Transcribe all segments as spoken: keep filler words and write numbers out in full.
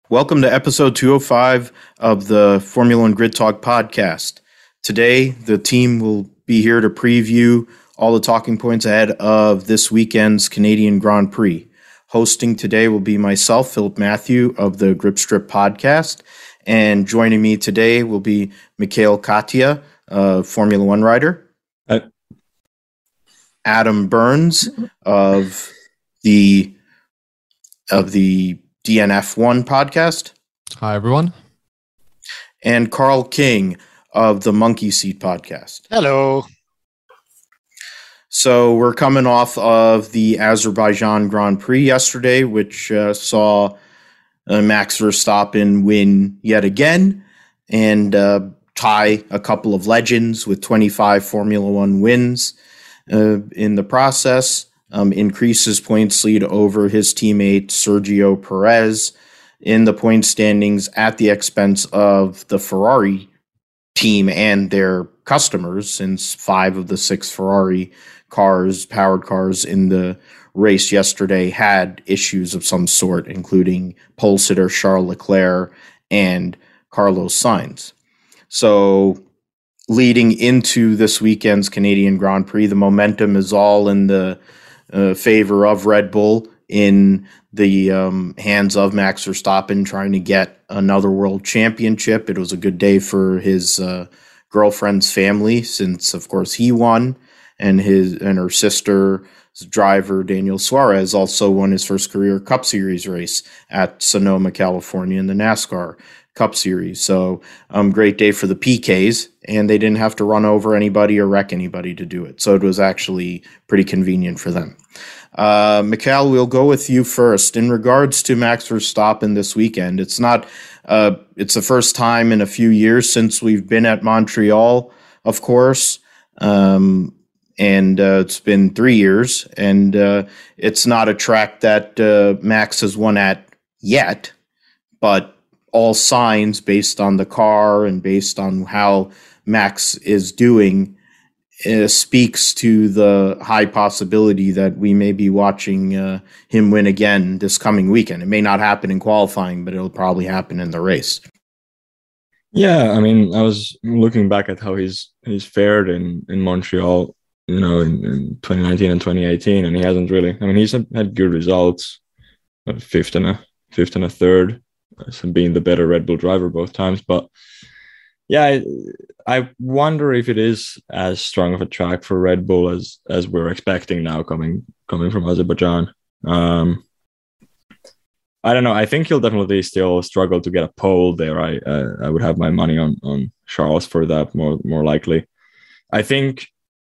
Welcome to episode two oh five of the Formula One Grid Talk podcast. Today, the team will be here to preview all the talking points ahead of this weekend's Canadian Grand Prix. Hosting today will be myself, Philip Matthew of the Grip Strip podcast, and joining me today will be Mikhail Katia, a Formula One rider, Hi. Adam Burns of the of the D N F one podcast. Hi, everyone. And Carl King of the Monkey Seat podcast. Hello. So we're coming off of the Azerbaijan Grand Prix yesterday, which uh, saw uh, Max Verstappen win yet again and uh, tie a couple of legends with twenty-five Formula One wins uh, in the process. Um, increases points lead over his teammate Sergio Perez in the point standings at the expense of the Ferrari team and their customers, since five of the six Ferrari cars, powered cars in the race yesterday had issues of some sort, including pole sitter Charles Leclerc and Carlos Sainz. So leading into this weekend's Canadian Grand Prix, the momentum is all in the Uh, favor of Red Bull, in the um, hands of Max Verstappen trying to get another world championship. It was a good day for his uh, girlfriend's family, since of course he won, and his and her sister's driver Daniel Suarez also won his first career Cup Series race at Sonoma, California in the NASCAR Cup Series. So um, great day for the P Ks, and they didn't have to run over anybody or wreck anybody to do it. So it was actually pretty convenient for them. Uh, Mikhail, we'll go with you first. In regards to Max Verstappen this weekend, it's not, uh, it's the first time in a few years since we've been at Montreal, of course. Um, and uh, it's been three years, and uh, it's not a track that uh, Max has won at yet, but all signs based on the car and based on how Max is doing uh, speaks to the high possibility that we may be watching uh, him win again this coming weekend. It may not happen in qualifying, but it'll probably happen in the race. Yeah, I mean, I was looking back at how he's he's fared in, in Montreal, you know, in, in twenty nineteen and twenty eighteen, and he hasn't really. I mean, he's had good results, a fifth and a fifth and a third, so being the better Red Bull driver both times. But yeah, I, I wonder if it is as strong of a track for Red Bull as as we're expecting now, coming coming from Azerbaijan. Um, I don't know. I think he'll definitely still struggle to get a pole there. I uh, I would have my money on on Charles for that, more more likely. I think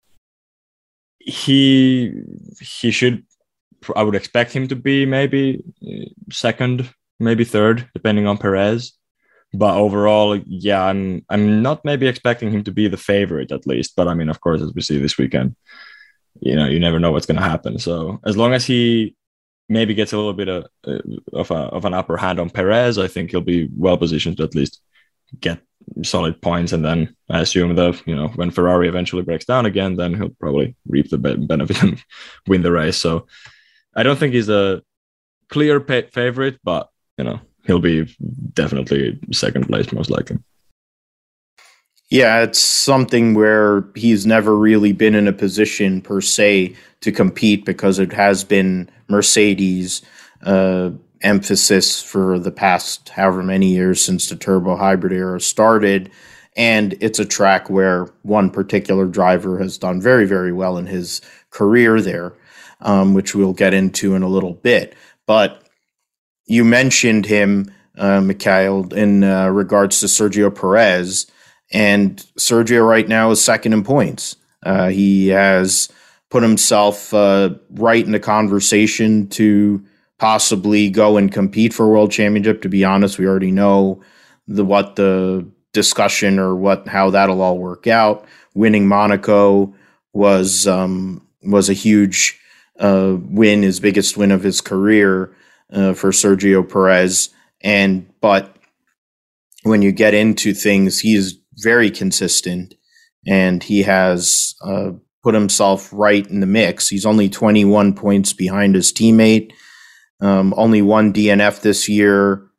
he he should. I would expect him to be maybe second, maybe third, depending on Perez. But overall, yeah, I'm I'm not maybe expecting him to be the favorite, at least. But I mean, of course, as we see this weekend, you know, you never know what's going to happen. So as long as he maybe gets a little bit of of, a, of an upper hand on Perez, I think he'll be well positioned to at least get solid points. And then I assume that, you know, when Ferrari eventually breaks down again, then he'll probably reap the benefit and win the race. So I don't think he's a clear pay- favorite, but, you know, he'll be definitely second place, most likely. Yeah, it's something where he's never really been in a position per se to compete, because it has been Mercedes' uh, emphasis for the past however many years since the turbo hybrid era started. And it's a track where one particular driver has done very, very well in his career there, um, which we'll get into in a little bit. But you mentioned him, uh, Mikhail, in uh, regards to Sergio Perez, and Sergio right now is second in points. Uh, he has put himself uh, right in the conversation to possibly go and compete for a world championship. To be honest, we already know the what the discussion or what how that'll all work out. Winning Monaco was um, was a huge uh, win, his biggest win of his career. Uh, for Sergio Perez, and but when you get into things, he is very consistent, and he has uh, put himself right in the mix. He's only twenty-one points behind his teammate, um, only one D N F this year,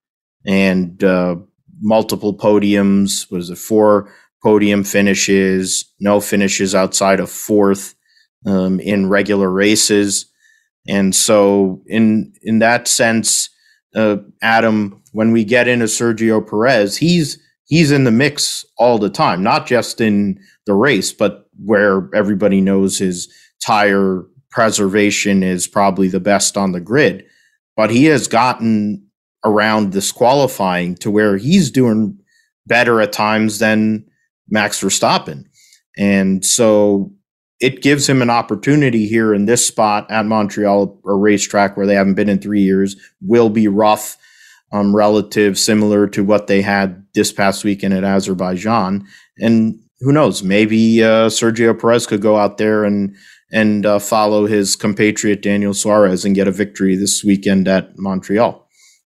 and uh, multiple podiums. Was it four podium finishes? No finishes outside of fourth um, in regular races. And so in in that sense, uh, Adam, when we get into Sergio Perez, he's he's in the mix all the time, not just in the race, but where everybody knows his tire preservation is probably the best on the grid. But he has gotten around this qualifying to where he's doing better at times than Max Verstappen. And so it gives him an opportunity here in this spot at Montreal, a racetrack where they haven't been in three years, will be rough, um, relative, similar to what they had this past weekend at Azerbaijan. And who knows, maybe uh, Sergio Perez could go out there and and uh, follow his compatriot Daniel Suarez and get a victory this weekend at Montreal.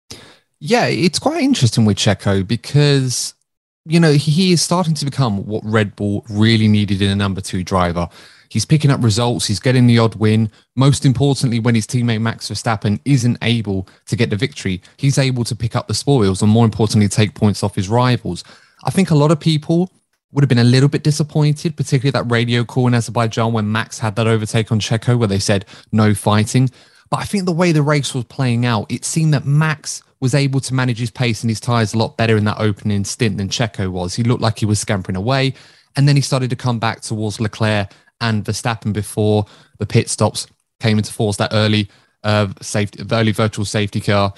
Yeah, it's quite interesting with Checo because, you know, he is starting to become what Red Bull really needed in a number two driver. He's picking up results. He's getting the odd win. Most importantly, when his teammate Max Verstappen isn't able to get the victory, he's able to pick up the spoils and, more importantly, take points off his rivals. I think a lot of people would have been a little bit disappointed, particularly that radio call in Azerbaijan when Max had that overtake on Checo where they said no fighting. But I think the way the race was playing out, it seemed that Max was able to manage his pace and his tyres a lot better in that opening stint than Checo was. He looked like he was scampering away, and then he started to come back towards Leclerc and Verstappen before the pit stops came into force, that early uh, safety, the early virtual safety car.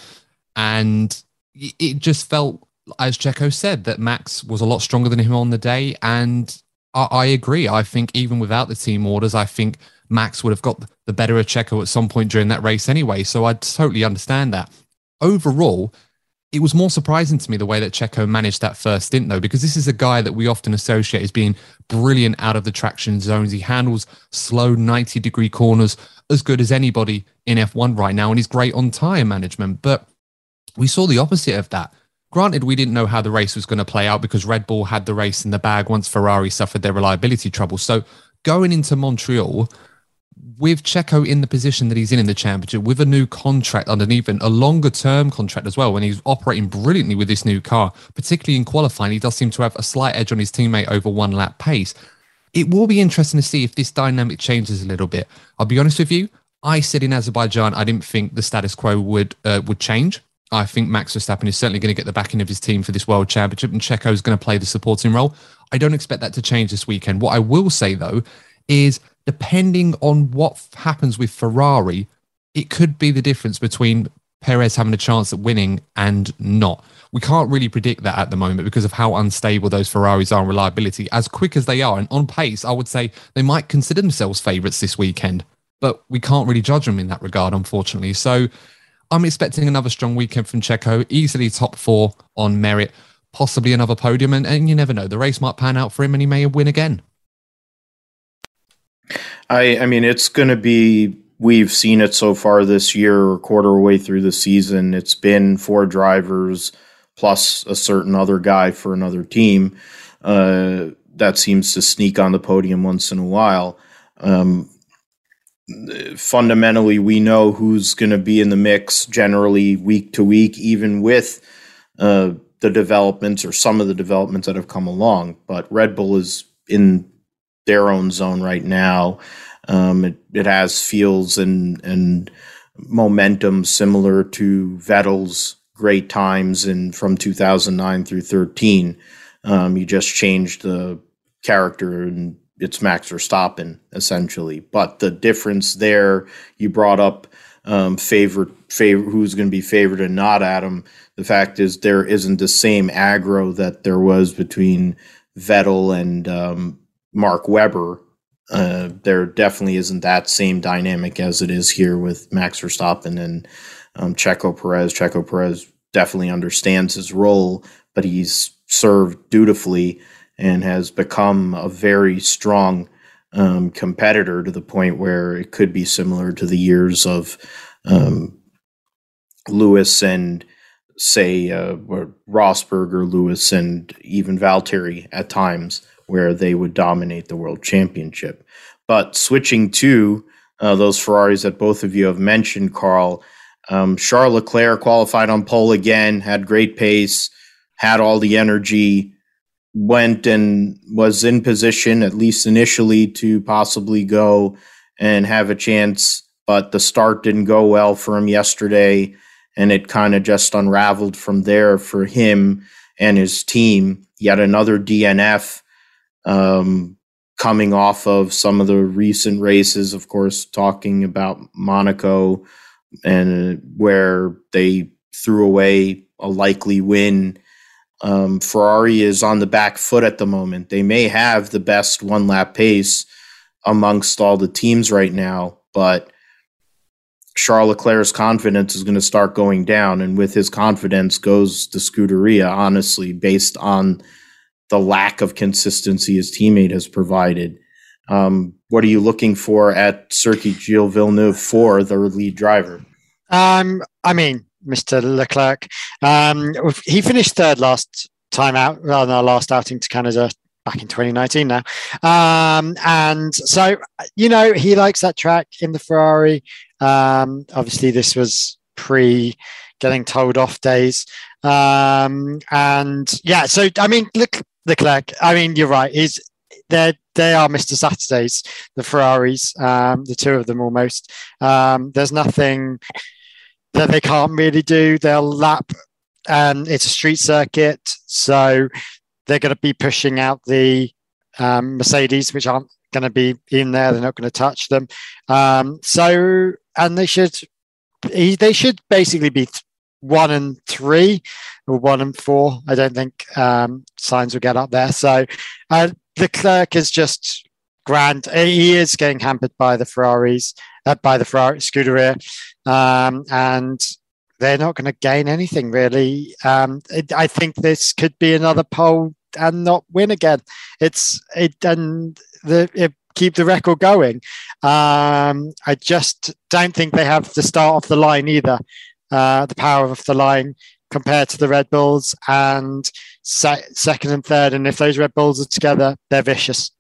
And it just felt, as Checo said, that Max was a lot stronger than him on the day. And I, I agree. I think even without the team orders, I think Max would have got the better of Checo at some point during that race anyway. So I totally understand that. Overall, it was more surprising to me the way that Checo managed that first stint, though, because this is a guy that we often associate as being brilliant out of the traction zones. He handles slow ninety-degree corners as good as anybody in F one right now, and he's great on tyre management. But we saw the opposite of that. Granted, we didn't know how the race was going to play out because Red Bull had the race in the bag once Ferrari suffered their reliability trouble. So going into Montreal, with Checo in the position that he's in in the championship, with a new contract underneath and a longer-term contract as well, and he's operating brilliantly with this new car, particularly in qualifying, he does seem to have a slight edge on his teammate over one lap pace. It will be interesting to see if this dynamic changes a little bit. I'll be honest with you, I said in Azerbaijan I didn't think the status quo would uh, would change. I think Max Verstappen is certainly going to get the backing of his team for this World Championship, and Checo is going to play the supporting role. I don't expect that to change this weekend. What I will say, though, is depending on what happens with Ferrari, it could be the difference between Perez having a chance at winning and not. We can't really predict that at the moment because of how unstable those Ferraris are in reliability. As quick as they are and on pace, I would say they might consider themselves favourites this weekend, but we can't really judge them in that regard, unfortunately. So I'm expecting another strong weekend from Checo, easily top four on merit, possibly another podium, and, and you never know. The race might pan out for him and he may win again. I, I mean, it's going to be, we've seen it so far this year, a quarter way through the season. It's been four drivers plus a certain other guy for another team uh, that seems to sneak on the podium once in a while. Um, fundamentally, we know who's going to be in the mix generally week to week, even with uh, the developments or some of the developments that have come along. But Red Bull is in their own zone right now. Um, it, it has feels and and momentum similar to Vettel's great times in from two thousand nine through thirteen. Um, you just changed the character and it's Max Verstappen essentially. But the difference there, you brought up um, favorite, favorite, who's going to be favored and not, Adam. The fact is there isn't the same aggro that there was between Vettel and um, Mark Webber. Uh, there definitely isn't that same dynamic as it is here with Max Verstappen and um, Checo Perez. Checo Perez definitely understands his role, but he's served dutifully and has become a very strong um, competitor to the point where it could be similar to the years of um, Lewis and, say, uh, Rosberg or Lewis and even Valtteri at times, where they would dominate the world championship. But switching to uh, those Ferraris that both of you have mentioned, Carl, Um, Charles Leclerc qualified on pole again, had great pace, had all the energy, went and was in position, at least initially, to possibly go and have a chance. But the start didn't go well for him yesterday, and it kind of just unraveled from there for him and his team. Yet another D N F, um, coming off of some of the recent races, of course, talking about Monaco, and where they threw away a likely win. Um, Ferrari is on the back foot at the moment. They may have the best one-lap pace amongst all the teams right now, but Charles Leclerc's confidence is going to start going down, and with his confidence goes the Scuderia, honestly, based on the lack of consistency his teammate has provided. Um, what are you looking for at Circuit Gilles Villeneuve for the lead driver? Um, I mean, Mister Leclerc, um, he finished third last time out, well, our last outing to Canada back in twenty nineteen now. Um, and so, you know, he likes that track in the Ferrari. Um, obviously, this was pre getting told off days. Um, and yeah, so, I mean, look, Leclerc, I mean, you're right. He's They're, they are Mister Saturdays, the Ferraris, um, the two of them almost. Um, there's nothing that they can't really do. They'll lap, and it's a street circuit, so they're going to be pushing out the um, Mercedes, which aren't going to be in there. They're not going to touch them. Um, so, and they should, they should basically be th- one and three or one and four. I don't think um, Sainz will get up there. So, uh, Leclerc is just grand. He is getting hampered by the Ferraris, uh, by the Ferrari Scuderia, um, and they're not going to gain anything really. Um, it, I think this could be another pole and not win again. It's it and the it, keep the record going. Um, I just don't think they have the start of the line either. Uh, the power of the line compared to the Red Bulls, and se- second and third. And if those Red Bulls are together, they're vicious.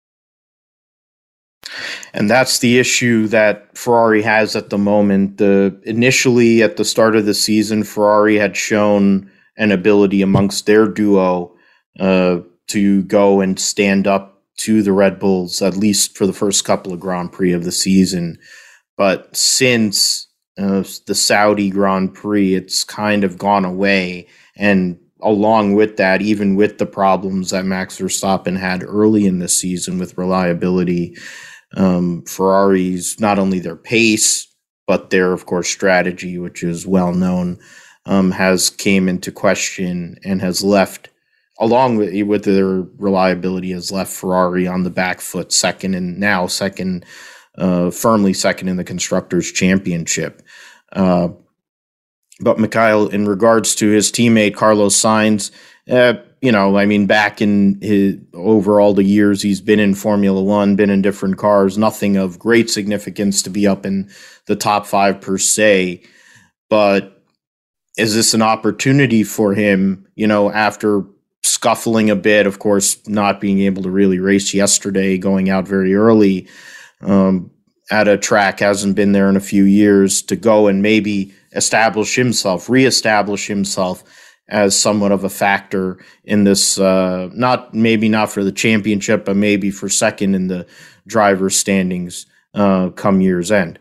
And that's the issue that Ferrari has at the moment. The initially at the start of the season, Ferrari had shown an ability amongst their duo uh, to go and stand up to the Red Bulls, at least for the first couple of Grand Prix of the season. But since uh, the Saudi Grand Prix, it's kind of gone away. And along with that, even with the problems that Max Verstappen had early in the season with reliability, um, Ferrari's not only their pace, but their, of course, strategy, which is well known, um, has came into question and has left, along with, with their reliability, has left Ferrari on the back foot, second and now second, uh, firmly second in the Constructors' Championship. Uh, but Mikhail, in regards to his teammate Carlos Sainz, uh, you know, I mean, back in his over all the years he's been in Formula One, been in different cars, nothing of great significance to be up in the top five per se. But is this an opportunity for him, you know, after scuffling a bit, of course, not being able to really race yesterday, going out very early um, at a track, hasn't been there in a few years, to go and maybe establish himself, reestablish himself as somewhat of a factor in this, uh, not maybe not for the championship, but maybe for second in the driver's standings uh, come year's end.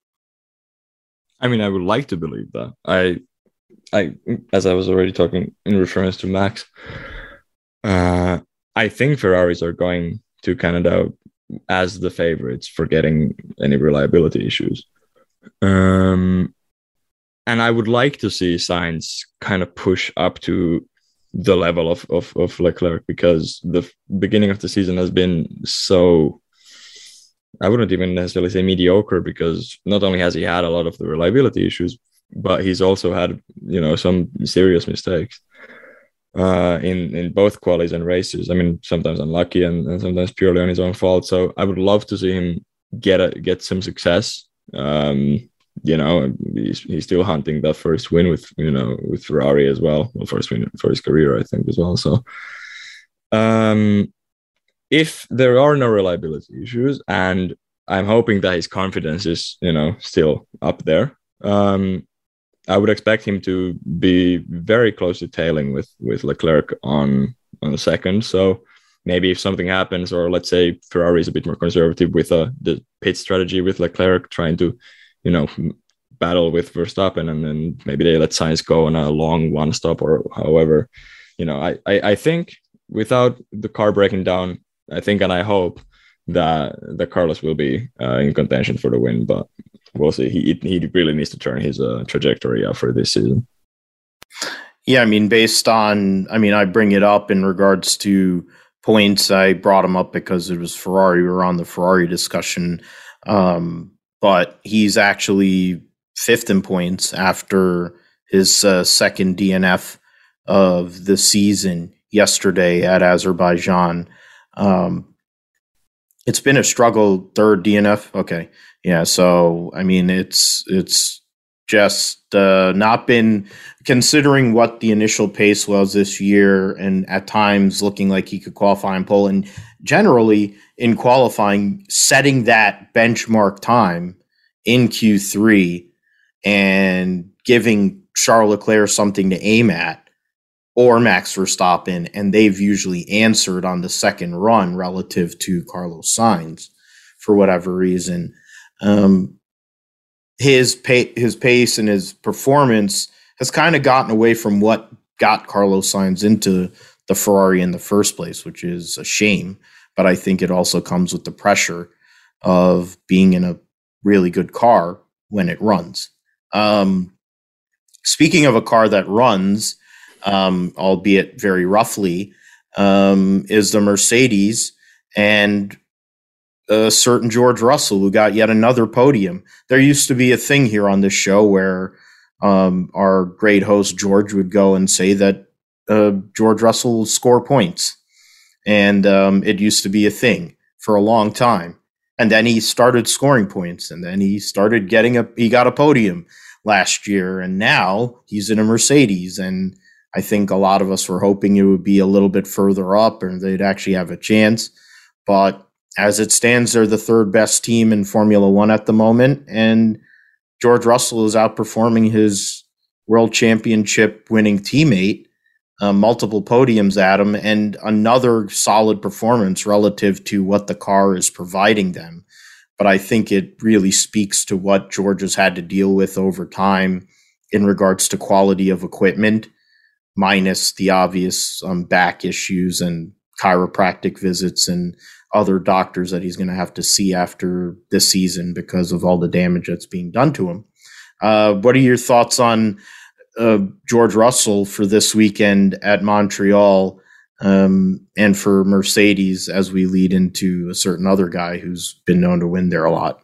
I mean, I would like to believe that. I, I, as I was already talking in reference to Max, uh, I think Ferraris are going to Canada as the favorites for getting any reliability issues. Um, And I would like to see Sainz kind of push up to the level of, of, of Leclerc, because the beginning of the season has been so, I wouldn't even necessarily say mediocre, because not only has he had a lot of the reliability issues, but he's also had, you know, some serious mistakes uh, in, in both qualies and races. I mean, sometimes unlucky and, and sometimes purely on his own fault. So I would love to see him get a, get some success. Um, You know, he's, he's still hunting that first win with, you know, with Ferrari as well. Well, first win for his career, I think, as well. So, um, if there are no reliability issues, and I'm hoping that his confidence is, you know, still up there, um, I would expect him to be very close to tailing with with Leclerc on on the second. So maybe if something happens, or let's say Ferrari is a bit more conservative with uh, the pit strategy with Leclerc trying to, you know, battle with Verstappen, and then maybe they let Sainz go on a long one stop or however, you know, I, I, I think without the car breaking down, I think and I hope that the Carlos will be uh, in contention for the win, but we'll see. He he really needs to turn his uh, trajectory up for this season. Yeah, I mean, based on, I mean, I bring it up in regards to points. I brought him up because it was Ferrari. We were on the Ferrari discussion, um, but he's actually fifth in points after his uh, second D N F of the season yesterday at Azerbaijan. Um, it's been a struggle. Third D N F. Okay. Yeah. So, I mean, it's, it's just uh, not been, considering what the initial pace was this year, and at times looking like he could qualify in pole, and generally in qualifying, setting that benchmark time in Q three and giving Charles Leclerc something to aim at, or Max Verstappen, and they've usually answered on the second run relative to Carlos Sainz for whatever reason. Um, his pa- his pace and his performance has kind of gotten away from what got Carlos Sainz into the Ferrari in the first place, which is a shame. But I think it also comes with the pressure of being in a really good car when it runs. Um, speaking of a car that runs, Um, albeit very roughly, um, is the Mercedes and a certain George Russell, who got yet another podium. There used to be a thing here on this show where um, our great host George would go and say that uh, George Russell will score points. And um, it used to be a thing for a long time. And then he started scoring points, and then he started getting a, he got a podium last year, and now he's in a Mercedes. And I think a lot of us were hoping it would be a little bit further up and they'd actually have a chance. But as it stands, they're the third best team in Formula One at the moment. And George Russell is outperforming his world championship winning teammate, uh, multiple podiums at him, and another solid performance relative to what the car is providing them. But I think it really speaks to what George has had to deal with over time in regards to quality of equipment, minus the obvious um, back issues and chiropractic visits and other doctors that he's going to have to see after this season because of all the damage that's being done to him. Uh, what are your thoughts on uh, George Russell for this weekend at Montreal, um, and for Mercedes as we lead into a certain other guy who's been known to win there a lot?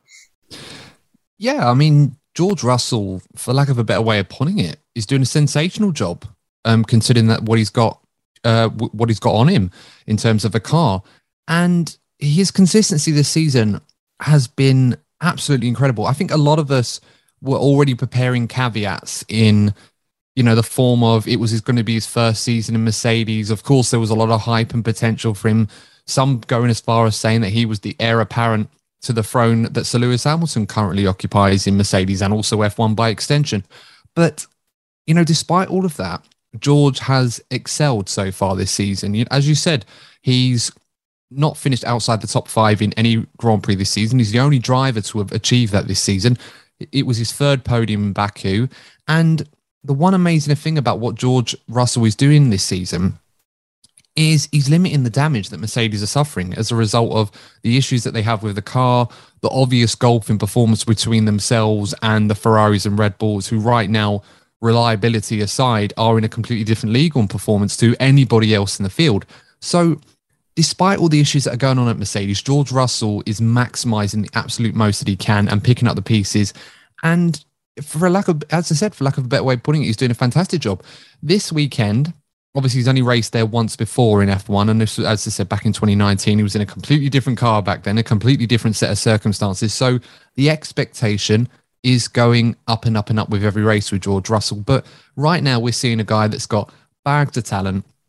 Yeah, I mean, George Russell, for lack of a better way of putting it, is doing a sensational job. Um, considering that what he's got, uh, w- what he's got on him in terms of a car, and his consistency this season has been absolutely incredible. I think a lot of us were already preparing caveats in, you know, the form of it was going to be his first season in Mercedes. Of course, there was a lot of hype and potential for him. Some going as far as saying that he was the heir apparent to the throne that Sir Lewis Hamilton currently occupies in Mercedes and also F one by extension. But, you know, despite all of that, George has excelled so far this season. As you said, he's not finished outside the top five in any Grand Prix this season. He's the only driver to have achieved that this season. It was his third podium in Baku. And the one amazing thing about what George Russell is doing this season is he's limiting the damage that Mercedes are suffering as a result of the issues that they have with the car, the obvious gulf in performance between themselves and the Ferraris and Red Bulls, who right now, reliability aside, are in a completely different league on performance to anybody else in the field. So despite all the issues that are going on at Mercedes, George Russell is maximizing the absolute most that he can and picking up the pieces. And for a lack of, as I said, for lack of a better way of putting it, he's doing a fantastic job. This weekend, obviously he's only raced there once before in F one. And this, as I said, back in twenty nineteen, he was in a completely different car back then, a completely different set of circumstances. So the expectation is going up and up and up with every race with George Russell. But right now we're seeing a guy that's got bags of talent.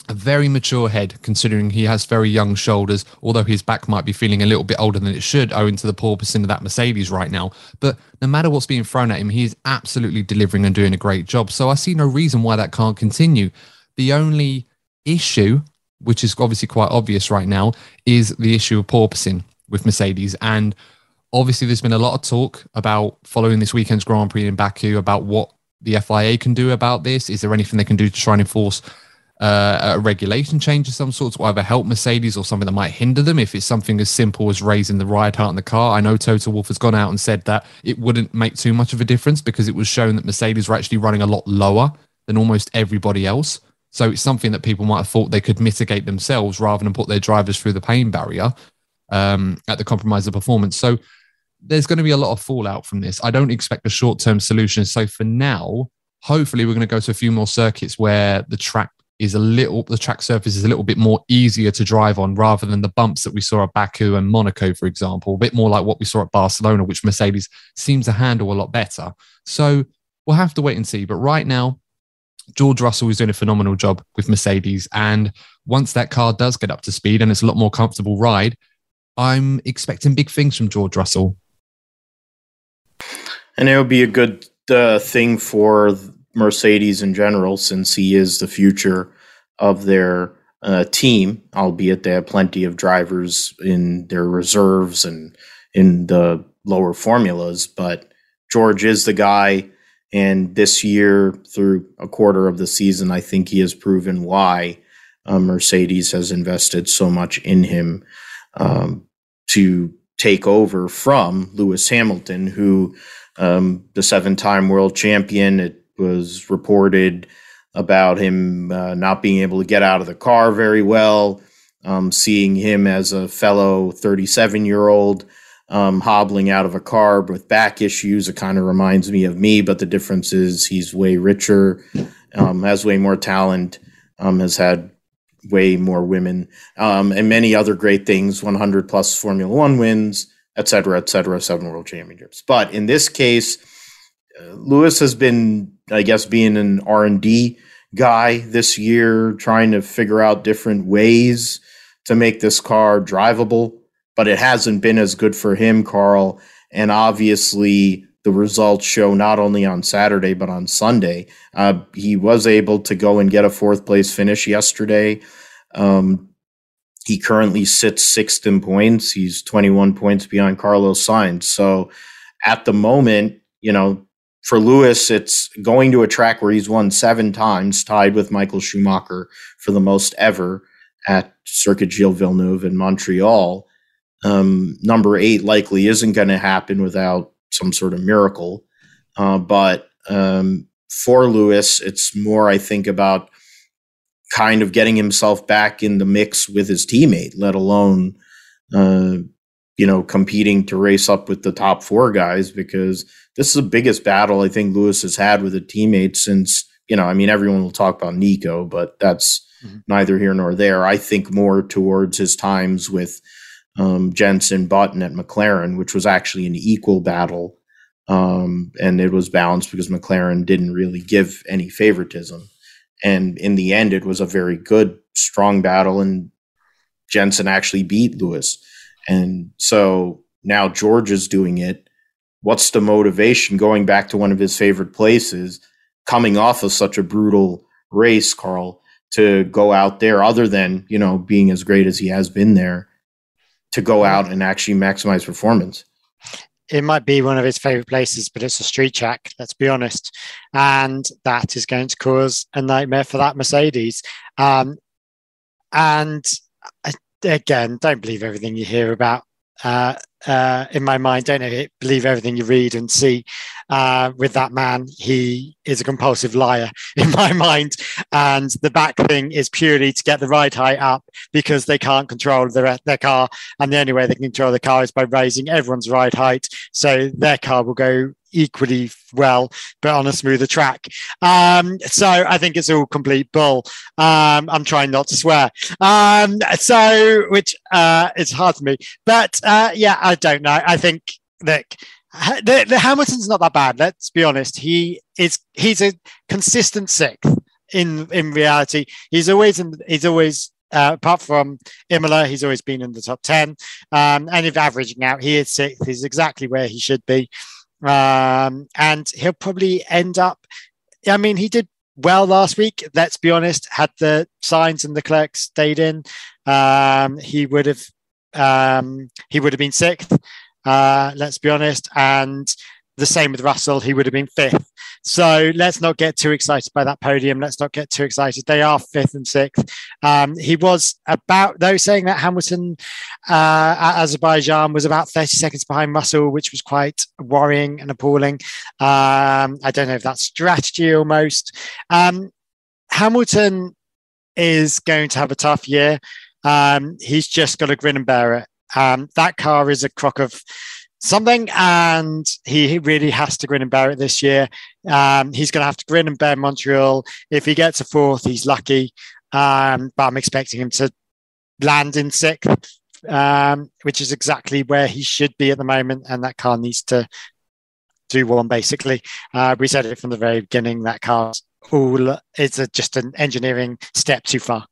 a very mature head, considering he has very young shoulders, although his back might be feeling a little bit older than it should, owing to the porpoising of that Mercedes right now. But no matter what's being thrown at him, he is absolutely delivering and doing a great job. So I see no reason why that can't continue. The only issue, which is obviously quite obvious right now, is the issue of porpoising with Mercedes. And obviously there's been a lot of talk about, following this weekend's Grand Prix in Baku, about what the F I A can do about this. Is there anything they can do to try and enforce Uh, a regulation change of some sort to either help Mercedes or something that might hinder them? If it's something as simple as raising the ride height in the car. I know Toto Wolff has gone out and said that it wouldn't make too much of a difference because it was shown that Mercedes were actually running a lot lower than almost everybody else. So it's something that people might have thought they could mitigate themselves rather than put their drivers through the pain barrier um, at the compromise of performance. So there's going to be a lot of fallout from this. I don't expect a short-term solution. So for now, hopefully we're going to go to a few more circuits where the track is a little, the track surface is a little bit more easier to drive on rather than the bumps that we saw at Baku and Monaco, for example, a bit more like what we saw at Barcelona, which Mercedes seems to handle a lot better. So we'll have to wait and see. But right now, George Russell is doing a phenomenal job with Mercedes. And once that car does get up to speed and it's a lot more comfortable ride, I'm expecting big things from George Russell. And it would be a good uh, thing for Mercedes in general, since he is the future of their uh, team, albeit they have plenty of drivers in their reserves and in the lower formulas. But George is the guy. And this year, through a quarter of the season, I think he has proven why uh, Mercedes has invested so much in him um, to take over from Lewis Hamilton, who um, the seven-time world champion. It was reported about him uh, not being able to get out of the car very well, um, seeing him as a fellow thirty-seven-year-old um, hobbling out of a car with back issues. It kind of reminds me of me, but the difference is he's way richer, um, has way more talent, um, has had way more women, um, and many other great things, one hundred plus Formula One wins, et cetera, et cetera, seven world championships. But in this case, uh, Lewis has been, I guess, being an R and D guy this year, trying to figure out different ways to make this car drivable, but it hasn't been as good for him, Carl. And obviously the results show not only on Saturday, but on Sunday. Uh, he was able to go and get a fourth place finish yesterday. Um, he currently sits sixth in points. He's twenty-one points behind Carlos Sainz. So at the moment, you know, for Lewis, it's going to a track where he's won seven times, tied with Michael Schumacher for the most ever at Circuit Gilles Villeneuve in Montreal. Um, number eight likely isn't going to happen without some sort of miracle. Uh, but um, for Lewis, it's more, I think, about kind of getting himself back in the mix with his teammate, let alone, uh, you know, competing to race up with the top four guys, because this is the biggest battle I think Lewis has had with a teammate since, you know, I mean, everyone will talk about Nico, but that's mm-hmm. neither here nor there. I think more towards his times with um, Jenson Button at McLaren, which was actually an equal battle. Um, and it was balanced because McLaren didn't really give any favoritism. And in the end, it was a very good, strong battle, and Jenson actually beat Lewis. And so now George is doing it. What's the motivation going back to one of his favorite places, coming off of such a brutal race, Carl, to go out there, other than, you know, being as great as he has been there, to go out and actually maximize performance? It might be one of his favorite places, but it's a street track, let's be honest. And that is going to cause a nightmare for that Mercedes. Um, and again, don't believe everything you hear about. Uh, uh, in my mind, don't believe everything you read and see uh, with that man. He is a compulsive liar in my mind. And the back thing is purely to get the ride height up because they can't control their, their car. And the only way they can control the car is by raising everyone's ride height. So their car will go equally well, but on a smoother track. Um, so I think it's all complete bull. Um, I'm trying not to swear. Um, so, which uh, is hard for me. But uh, yeah, I don't know. I think that the, the Hamilton's not that bad. Let's be honest. He is, he's a consistent sixth in in reality, he's always in. He's always uh, apart from Imola, he's always been in the top ten. Um, and if averaging out, he is sixth. He's exactly where he should be, um, and he'll probably end up. I mean, he did well last week. Let's be honest. Had the Sainz and Leclerc stayed in, um, he would have um, he would have been sixth. Uh, let's be honest, and the same with Russell. He would have been fifth. So let's not get too excited by that podium. Let's not get too excited. They are fifth and sixth. Um, he was about, though, saying that Hamilton uh, at Azerbaijan was about thirty seconds behind Russell, which was quite worrying and appalling. Um, I don't know if that's strategy almost. Um, Hamilton is going to have a tough year. Um, he's just got to grin and bear it. Um, that car is a crock of something, and he really has to grin and bear it this year. Um, he's going to have to grin and bear Montreal. If he gets a fourth, he's lucky. Um, but I'm expecting him to land in sixth, um, which is exactly where he should be at the moment. And that car needs to do one, basically. Uh, we said it from the very beginning, that car's all, it's a, just an engineering step too far.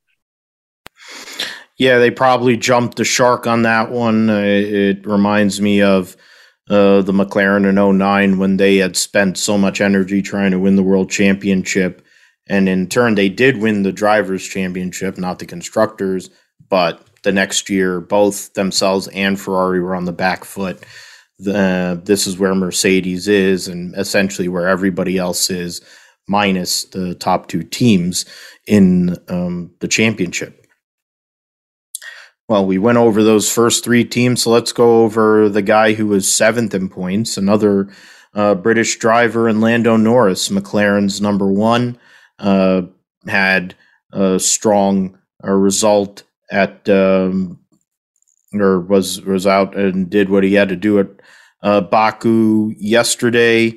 Yeah, they probably jumped the shark on that one. Uh, it reminds me of uh, the McLaren in oh nine when they had spent so much energy trying to win the world championship. And in turn, they did win the drivers' championship, not the constructors. But the next year, both themselves and Ferrari were on the back foot. The, this is where Mercedes is, and essentially where everybody else is, minus the top two teams in um, the championship. Well, we went over those first three teams, so let's go over the guy who was seventh in points, another uh, British driver, and Lando Norris, McLaren's number one, uh, had a strong uh, result at, um, or was was out and did what he had to do at uh, Baku yesterday.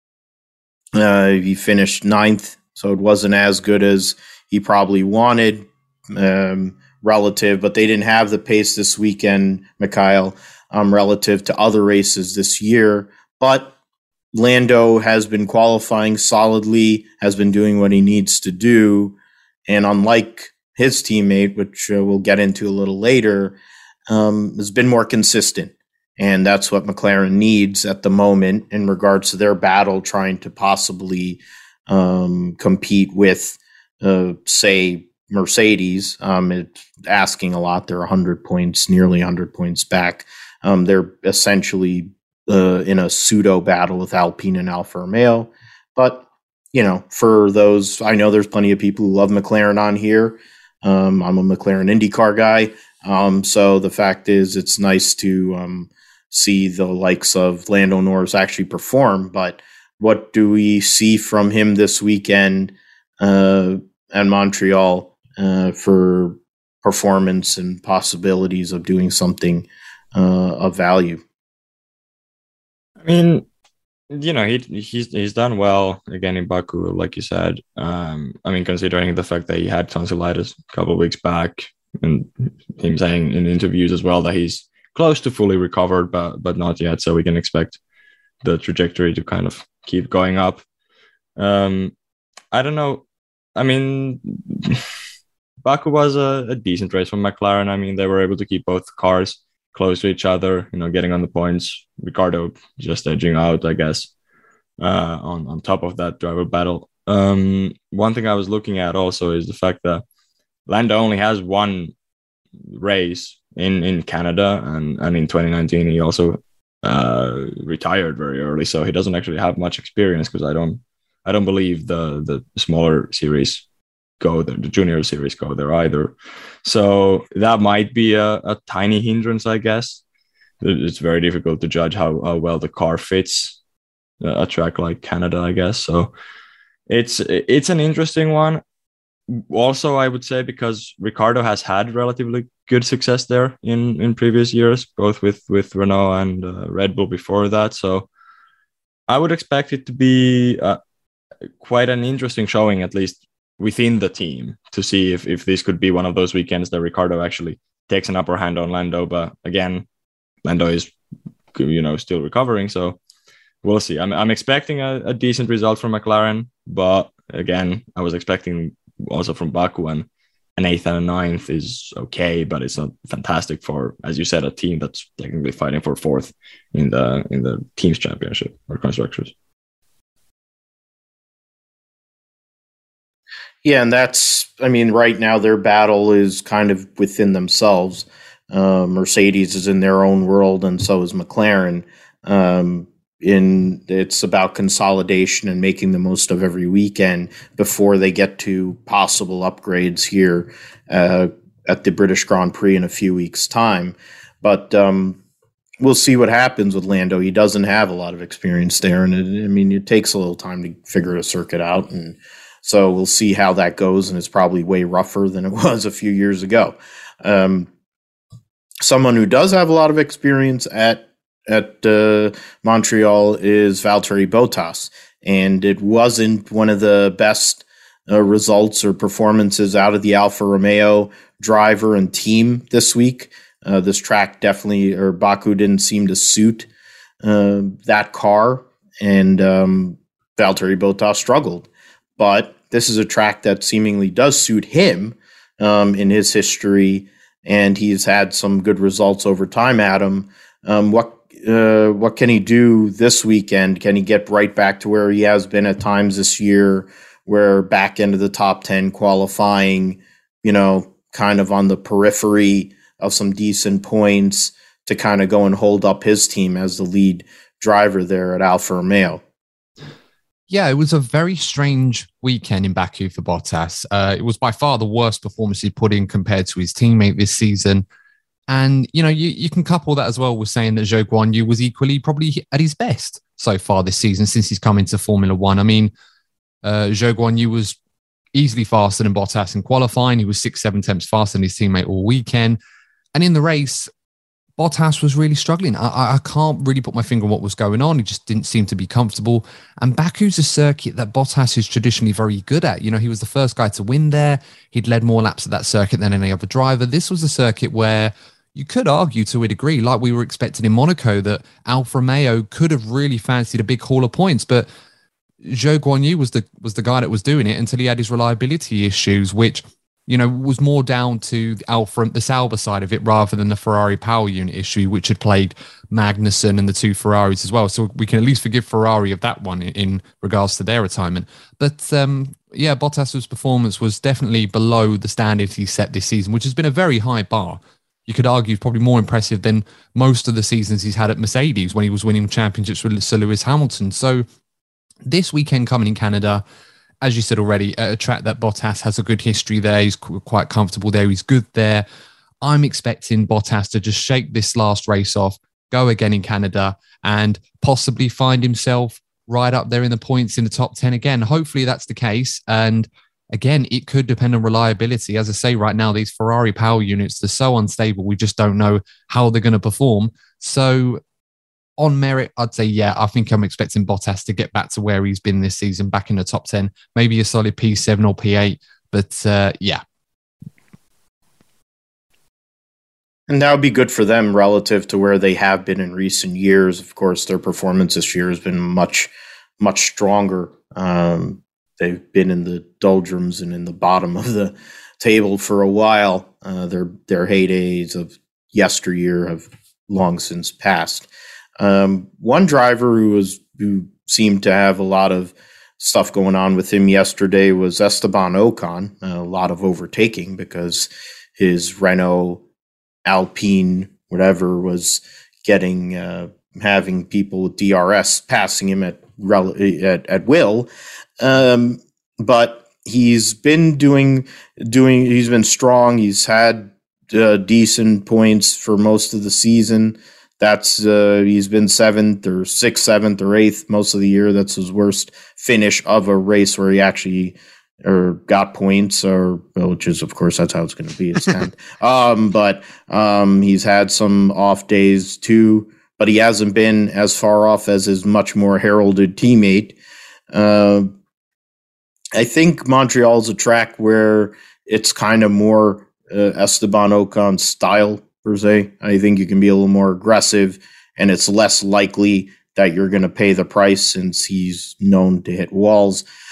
Uh, he finished ninth, so it wasn't as good as he probably wanted. Um, relative, but they didn't have the pace this weekend, Mikhail, um, relative to other races this year. But Lando has been qualifying solidly, has been doing what he needs to do. And unlike his teammate, which uh, we'll get into a little later, um, has been more consistent. And that's what McLaren needs at the moment in regards to their battle, trying to possibly um, compete with, uh, say, Mercedes. Um, it's asking a lot. They're one hundred points, nearly one hundred points back. Um, they're essentially uh, in a pseudo battle with Alpine and Alfa Romeo. But, you know, for those, I know there's plenty of people who love McLaren on here. Um, I'm a McLaren IndyCar guy. Um, so the fact is, it's nice to um, see the likes of Lando Norris actually perform. But what do we see from him this weekend uh, at Montreal? Uh, for performance and possibilities of doing something uh, of value. I mean, you know, he he's he's done well again in Baku, like you said. Um, I mean, considering the fact that he had tonsillitis a couple of weeks back, and him saying in interviews as well that he's close to fully recovered, but but not yet. So we can expect the trajectory to kind of keep going up. Um, I don't know. I mean. Baku was a, a decent race from McLaren. I mean, they were able to keep both cars close to each other, you know, getting on the points. Ricciardo just edging out, I guess, uh, on, on top of that driver battle. Um, one thing I was looking at also is the fact that Lando only has one race in, in Canada, and, and in twenty nineteen he also uh, retired very early, so he doesn't actually have much experience because I don't I don't believe the the smaller series go there, the junior series go there either. So that might be a, a tiny hindrance, I guess. It's very difficult to judge how, how well the car fits a track like Canada, I guess. So it's it's an interesting one. Also, I would say because Ricciardo has had relatively good success there in, in previous years, both with, with Renault and uh, Red Bull before that. So I would expect it to be uh, quite an interesting showing, at least within the team, to see if, if this could be one of those weekends that Ricciardo actually takes an upper hand on Lando. But again, Lando is, you know, still recovering. So we'll see. I'm I'm expecting a, a decent result from McLaren, But again, I was expecting also from Baku, and an eighth and a ninth is okay, but it's not fantastic for, as you said, a team that's technically fighting for fourth in the in the teams championship or constructors. Yeah, and that's, I mean, right now their battle is kind of within themselves. Uh, Mercedes is in their own world, and so is McLaren. Um, in it's about consolidation and making the most of every weekend before they get to possible upgrades here uh, at the British Grand Prix in a few weeks' time. But um, we'll see what happens with Lando. He doesn't have a lot of experience there, and it, I mean, it takes a little time to figure a circuit out, and so we'll see how that goes. And it's probably way rougher than it was a few years ago. Um, someone who does have a lot of experience at at uh, Montreal is Valtteri Bottas, and it wasn't one of the best uh, results or performances out of the Alfa Romeo driver and team this week. Uh, this track definitely, or Baku, didn't seem to suit uh, that car, and um, Valtteri Bottas struggled. But this is a track that seemingly does suit him um, in his history, and he's had some good results over time. Adam, um, what uh, what can he do this weekend? Can he get right back to where he has been at times this year, where back into the top ten qualifying, you know, kind of on the periphery of some decent points to kind of go and hold up his team as the lead driver there at Alfa Romeo? Yeah, it was a very strange weekend in Baku for Bottas. Uh, it was by far the worst performance he put in compared to his teammate this season. And, you know, you, you can couple that as well with saying that Zhou Guanyu was equally probably at his best so far this season since he's come into Formula One. I mean, uh, Zhou Guanyu was easily faster than Bottas in qualifying. He was six, seven tenths faster than his teammate all weekend. And in the race, Bottas was really struggling. I, I can't really put my finger on what was going on. He just didn't seem to be comfortable. And Baku's a circuit that Bottas is traditionally very good at. You know, he was the first guy to win there. He'd led more laps at that circuit than any other driver. This was a circuit where you could argue to a degree, like we were expecting in Monaco, that Alfa Romeo could have really fancied a big haul of points. But Zhou Guanyu was the was the guy that was doing it until he had his reliability issues, which, you know, was more down to the Alfa, the Sauber side of it rather than the Ferrari power unit issue, which had plagued Magnussen and the two Ferraris as well. So we can at least forgive Ferrari of that one in, in regards to their retirement. But um, yeah, Bottas's performance was definitely below the standard he set this season, which has been a very high bar. You could argue probably more impressive than most of the seasons he's had at Mercedes when he was winning championships with Sir Lewis Hamilton. So this weekend coming in Canada, as you said already, a track that Bottas has a good history there. He's quite comfortable there. He's good there. I'm expecting Bottas to just shake this last race off, go again in Canada, and possibly find himself right up there in the points in the top ten again. Hopefully that's the case. And again, it could depend on reliability. As I say, right now, these Ferrari power units, they're so unstable. We just don't know how they're going to perform. So on merit, I'd say, yeah, I think I'm expecting Bottas to get back to where he's been this season, back in the top ten, maybe a solid P seven or P eight. But uh, yeah. And that would be good for them relative to where they have been in recent years. Of course, their performance this year has been much, much stronger. Um, they've been in the doldrums and in the bottom of the table for a while. Uh, their their heydays of yesteryear have long since passed. Um, one driver who was who seemed to have a lot of stuff going on with him yesterday was Esteban Ocon. A lot of overtaking because his Renault Alpine, whatever, was getting uh, having people with D R S passing him at at, at will. Um, but he's been doing doing. He's been strong. He's had uh, decent points for most of the season. That's uh, he's been seventh or sixth, seventh or eighth most of the year. That's his worst finish of a race where he actually or got points, or which is of course that's how it's going to be. It's tenth. um, but um, he's had some off days too. But he hasn't been as far off as his much more heralded teammate. Uh, I think Montreal is a track where it's kind of more uh, Esteban Ocon's style. Per se, I think you can be a little more aggressive, and it's less likely that you're going to pay the price since he's known to hit walls.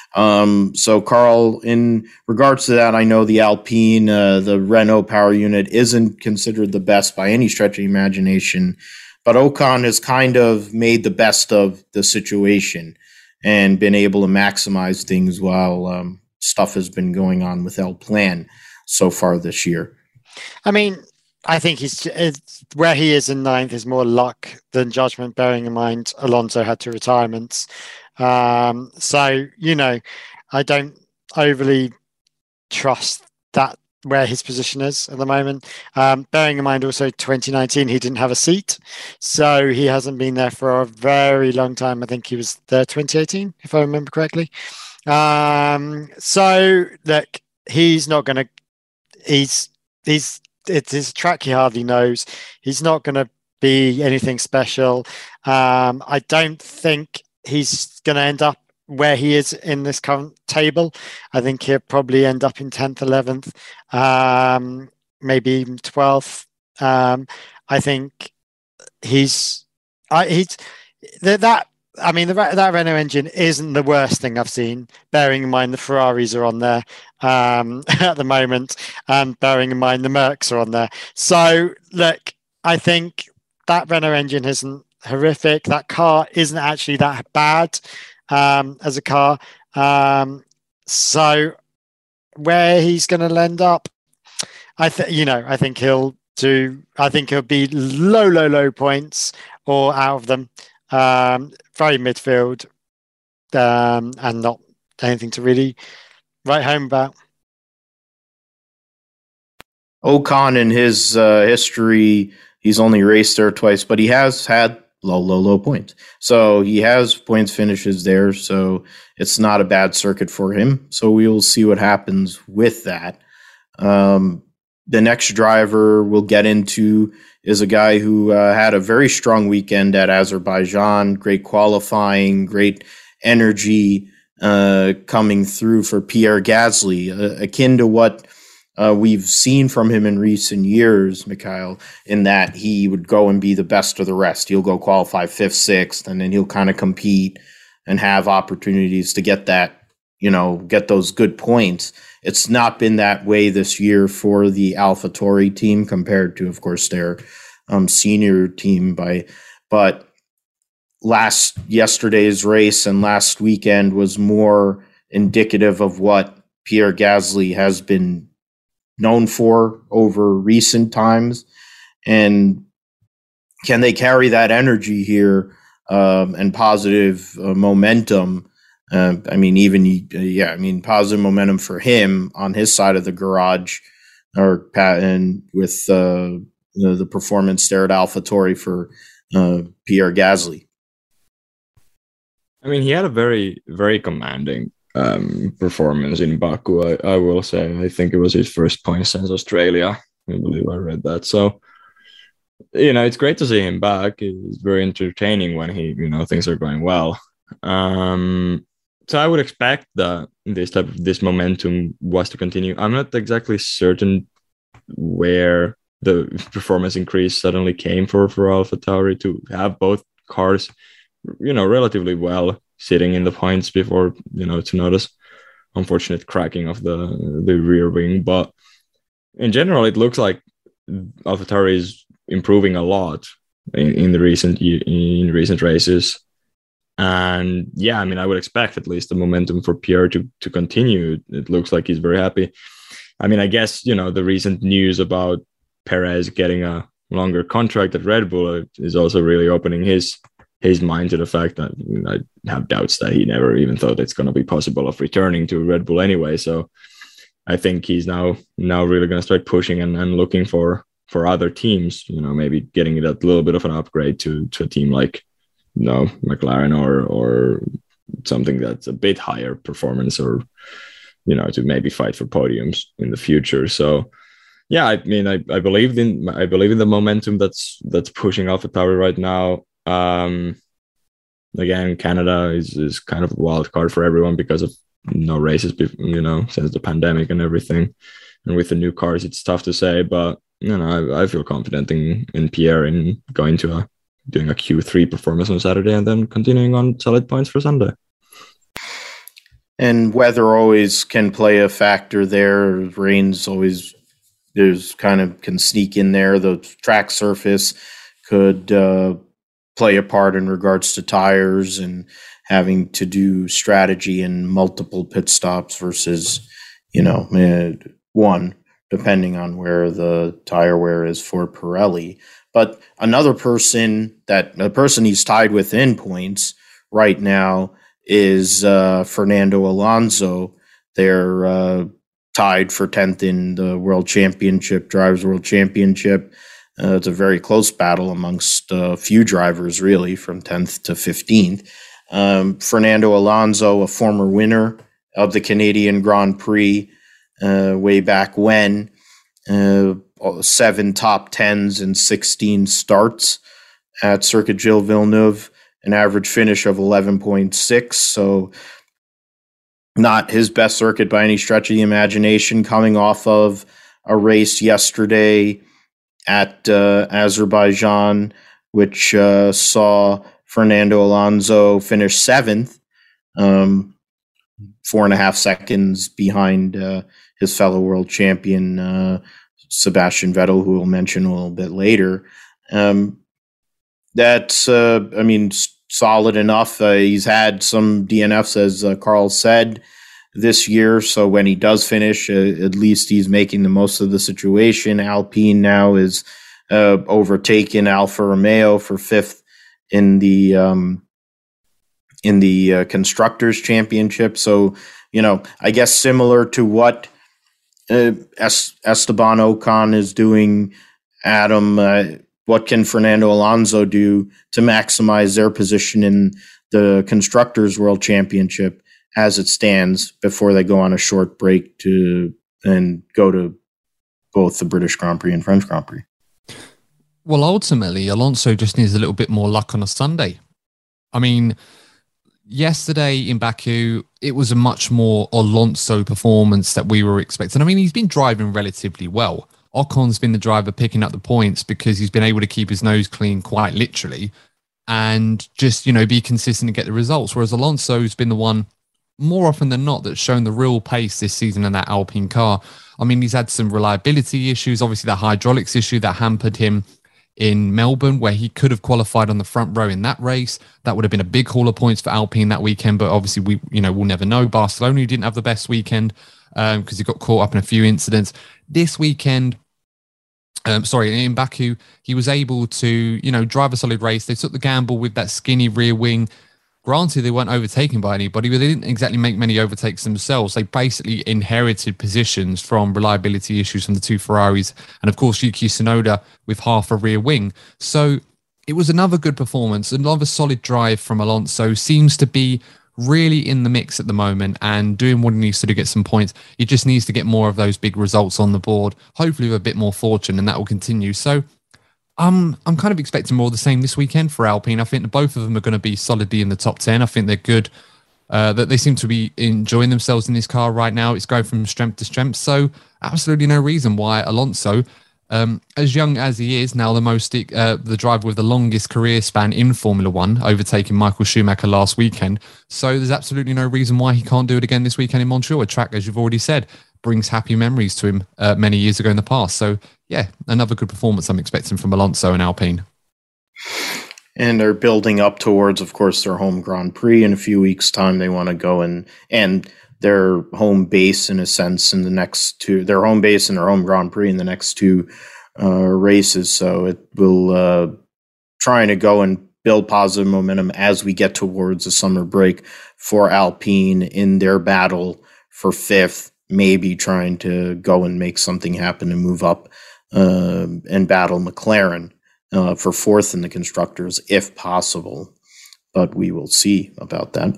Um, so, Carl, in regards to that, I know the Alpine, uh, the Renault power unit isn't considered the best by any stretch of the imagination, but Ocon has kind of made the best of the situation and been able to maximize things while um, stuff has been going on with El Plan so far this year. I mean, I think he's it's, where he is in ninth is more luck than judgment, bearing in mind Alonso had two retirements. Um, so, you know, I don't overly trust that where his position is at the moment. Um, bearing in mind also twenty nineteen, he didn't have a seat. So he hasn't been there for a very long time. I think he was there twenty eighteen, if I remember correctly. Um, so, look, he's not going to, he's, he's, it's his track he hardly knows. He's not going to be anything special. Um, I don't think he's going to end up where he is in this current table. I think he'll probably end up in tenth, eleventh, um, maybe even twelfth. Um, I think he's, I, he's that, that I mean, the, that Renault engine isn't the worst thing I've seen, bearing in mind the Ferraris are on there um, at the moment, and bearing in mind the Mercs are on there. So, look, I think that Renault engine isn't horrific. That car isn't actually that bad um, as a car. Um, so, where he's going to end up, I think, you know, I think he'll do, I think he'll be low, low, low points or out of them. Um, very midfield, um, and not anything to really write home about. Ocon in his uh, history, he's only raced there twice, but he has had low, low, low points. So he has points finishes there. So it's not a bad circuit for him. So we will see what happens with that. Um, the next driver we'll get into is a guy who uh, had a very strong weekend at Azerbaijan, great qualifying, great energy uh, coming through for Pierre Gasly, uh, akin to what uh, we've seen from him in recent years, Mikhail, in that he would go and be the best of the rest. He'll go qualify fifth, sixth, and then he'll kind of compete and have opportunities to get that, you know, get those good points. It's not been that way this year for the AlphaTauri team compared to, of course, their um, senior team. By but last yesterday's race and last weekend was more indicative of what Pierre Gasly has been known for over recent times. And can they carry that energy here um, and positive uh, momentum? Uh, I mean, even, uh, yeah, I mean, positive momentum for him on his side of the garage, or and with uh, the, the performance there at AlphaTauri for uh, Pierre Gasly. I mean, he had a very, very commanding um, performance in Baku, I, I will say. I think it was his first point since Australia. I believe I read that. So, you know, it's great to see him back. It's very entertaining when he, you know, things are going well. Um, So I would expect that this type of this momentum was to continue. I'm not exactly certain where the performance increase suddenly came for for AlphaTauri to have both cars, you know, relatively well sitting in the points before, you know, to notice unfortunate cracking of the the rear wing. But in general, it looks like AlphaTauri is improving a lot in, in the recent in recent races. And yeah, I mean, I would expect at least the momentum for Pierre to, to continue. It looks like he's very happy. I mean, I guess, you know, the recent news about Perez getting a longer contract at Red Bull is also really opening his his mind to the fact that, you know, I have doubts that he never even thought it's going to be possible of returning to Red Bull anyway. So I think he's now now really going to start pushing and, and looking for for other teams, you know, maybe getting that little bit of an upgrade to to a team like, no, McLaren or or something that's a bit higher performance, or, you know, to maybe fight for podiums in the future. So yeah, I mean, I, I believe in I believe in the momentum that's that's pushing AlphaTauri right now. Um, again, Canada is is kind of a wild card for everyone because of no races, you know, since the pandemic and everything. And with the new cars, it's tough to say, but you know, I, I feel confident in in Pierre in going to a doing a Q three performance on Saturday and then continuing on solid points for Sunday. And weather always can play a factor there. Rain's always there's kind of can sneak in there. The track surface could uh, play a part in regards to tires and having to do strategy in multiple pit stops versus, you know, one, depending on where the tire wear is for Pirelli. But another person that the person he's tied with in points right now is uh, Fernando Alonso. They're uh, tied for tenth in the World Championship, Drivers' World Championship. Uh, it's a very close battle amongst a few drivers, really, from tenth to fifteenth. Um, Fernando Alonso, a former winner of the Canadian Grand Prix uh, way back when, uh, seven top tens and sixteen starts at Circuit Gilles Villeneuve, an average finish of eleven point six. So not his best circuit by any stretch of the imagination, coming off of a race yesterday at uh, Azerbaijan, which uh, saw Fernando Alonso finish seventh, um, four and a half seconds behind uh, his fellow world champion, uh, Sebastian Vettel, who we'll mention a little bit later. Um, that's, uh, I mean, solid enough. Uh, he's had some D N Fs, as uh, Carl said, this year. So when he does finish, uh, at least he's making the most of the situation. Alpine now is uh, overtaken Alfa Romeo for fifth in the um, in the uh, Constructors' Championship. So, you know, I guess similar to what uh, es- Esteban Ocon is doing, Adam, uh, what can Fernando Alonso do to maximize their position in the Constructors' World Championship as it stands before they go on a short break to and go to both the British Grand Prix and French Grand Prix? Well, ultimately, Alonso just needs a little bit more luck on a Sunday. I mean, yesterday in Baku, it was a much more Alonso performance that we were expecting. I mean, he's been driving relatively well. Ocon's been the driver picking up the points because he's been able to keep his nose clean quite literally and just, you know, be consistent and get the results. Whereas Alonso's been the one more often than not that's shown the real pace this season in that Alpine car. I mean, he's had some reliability issues, obviously that hydraulics issue that hampered him in Melbourne, where he could have qualified on the front row in that race. That would have been a big haul of points for Alpine that weekend, but obviously we, you know, we'll never know. Barcelona didn't have the best weekend um, because he got caught up in a few incidents. This weekend, um, sorry, in Baku, he was able to, you know, drive a solid race. They took the gamble with that skinny rear wing. Granted, they weren't overtaken by anybody, but they didn't exactly make many overtakes themselves. They basically inherited positions from reliability issues from the two Ferraris. And of course, Yuki Tsunoda with half a rear wing. So it was another good performance, another solid drive from Alonso. Seems to be really in the mix at the moment and doing what he needs to do to get some points. He just needs to get more of those big results on the board, hopefully with a bit more fortune, and that will continue. So Um, I'm kind of expecting more of the same this weekend for Alpine. I think that both of them are going to be solidly in the top ten. I think they're good. Uh, that they seem to be enjoying themselves in this car right now. It's going from strength to strength. So absolutely no reason why Alonso, um, as young as he is now, the most uh, the driver with the longest career span in Formula One, overtaking Michael Schumacher last weekend. So there's absolutely no reason why he can't do it again this weekend in Montreal. A track, as you've already said, brings happy memories to him uh, many years ago in the past. So yeah, another good performance I'm expecting from Alonso and Alpine. And they're building up towards, of course, their home Grand Prix in a few weeks' time. They want to go and and their home base, in a sense, in the next two, their home base and their home Grand Prix in the next two uh, races. So it will uh, trying to go and build positive momentum as we get towards the summer break for Alpine in their battle for fifth, maybe trying to go and make something happen and move up uh, and battle McLaren uh, for fourth in the constructors, if possible. But we will see about that.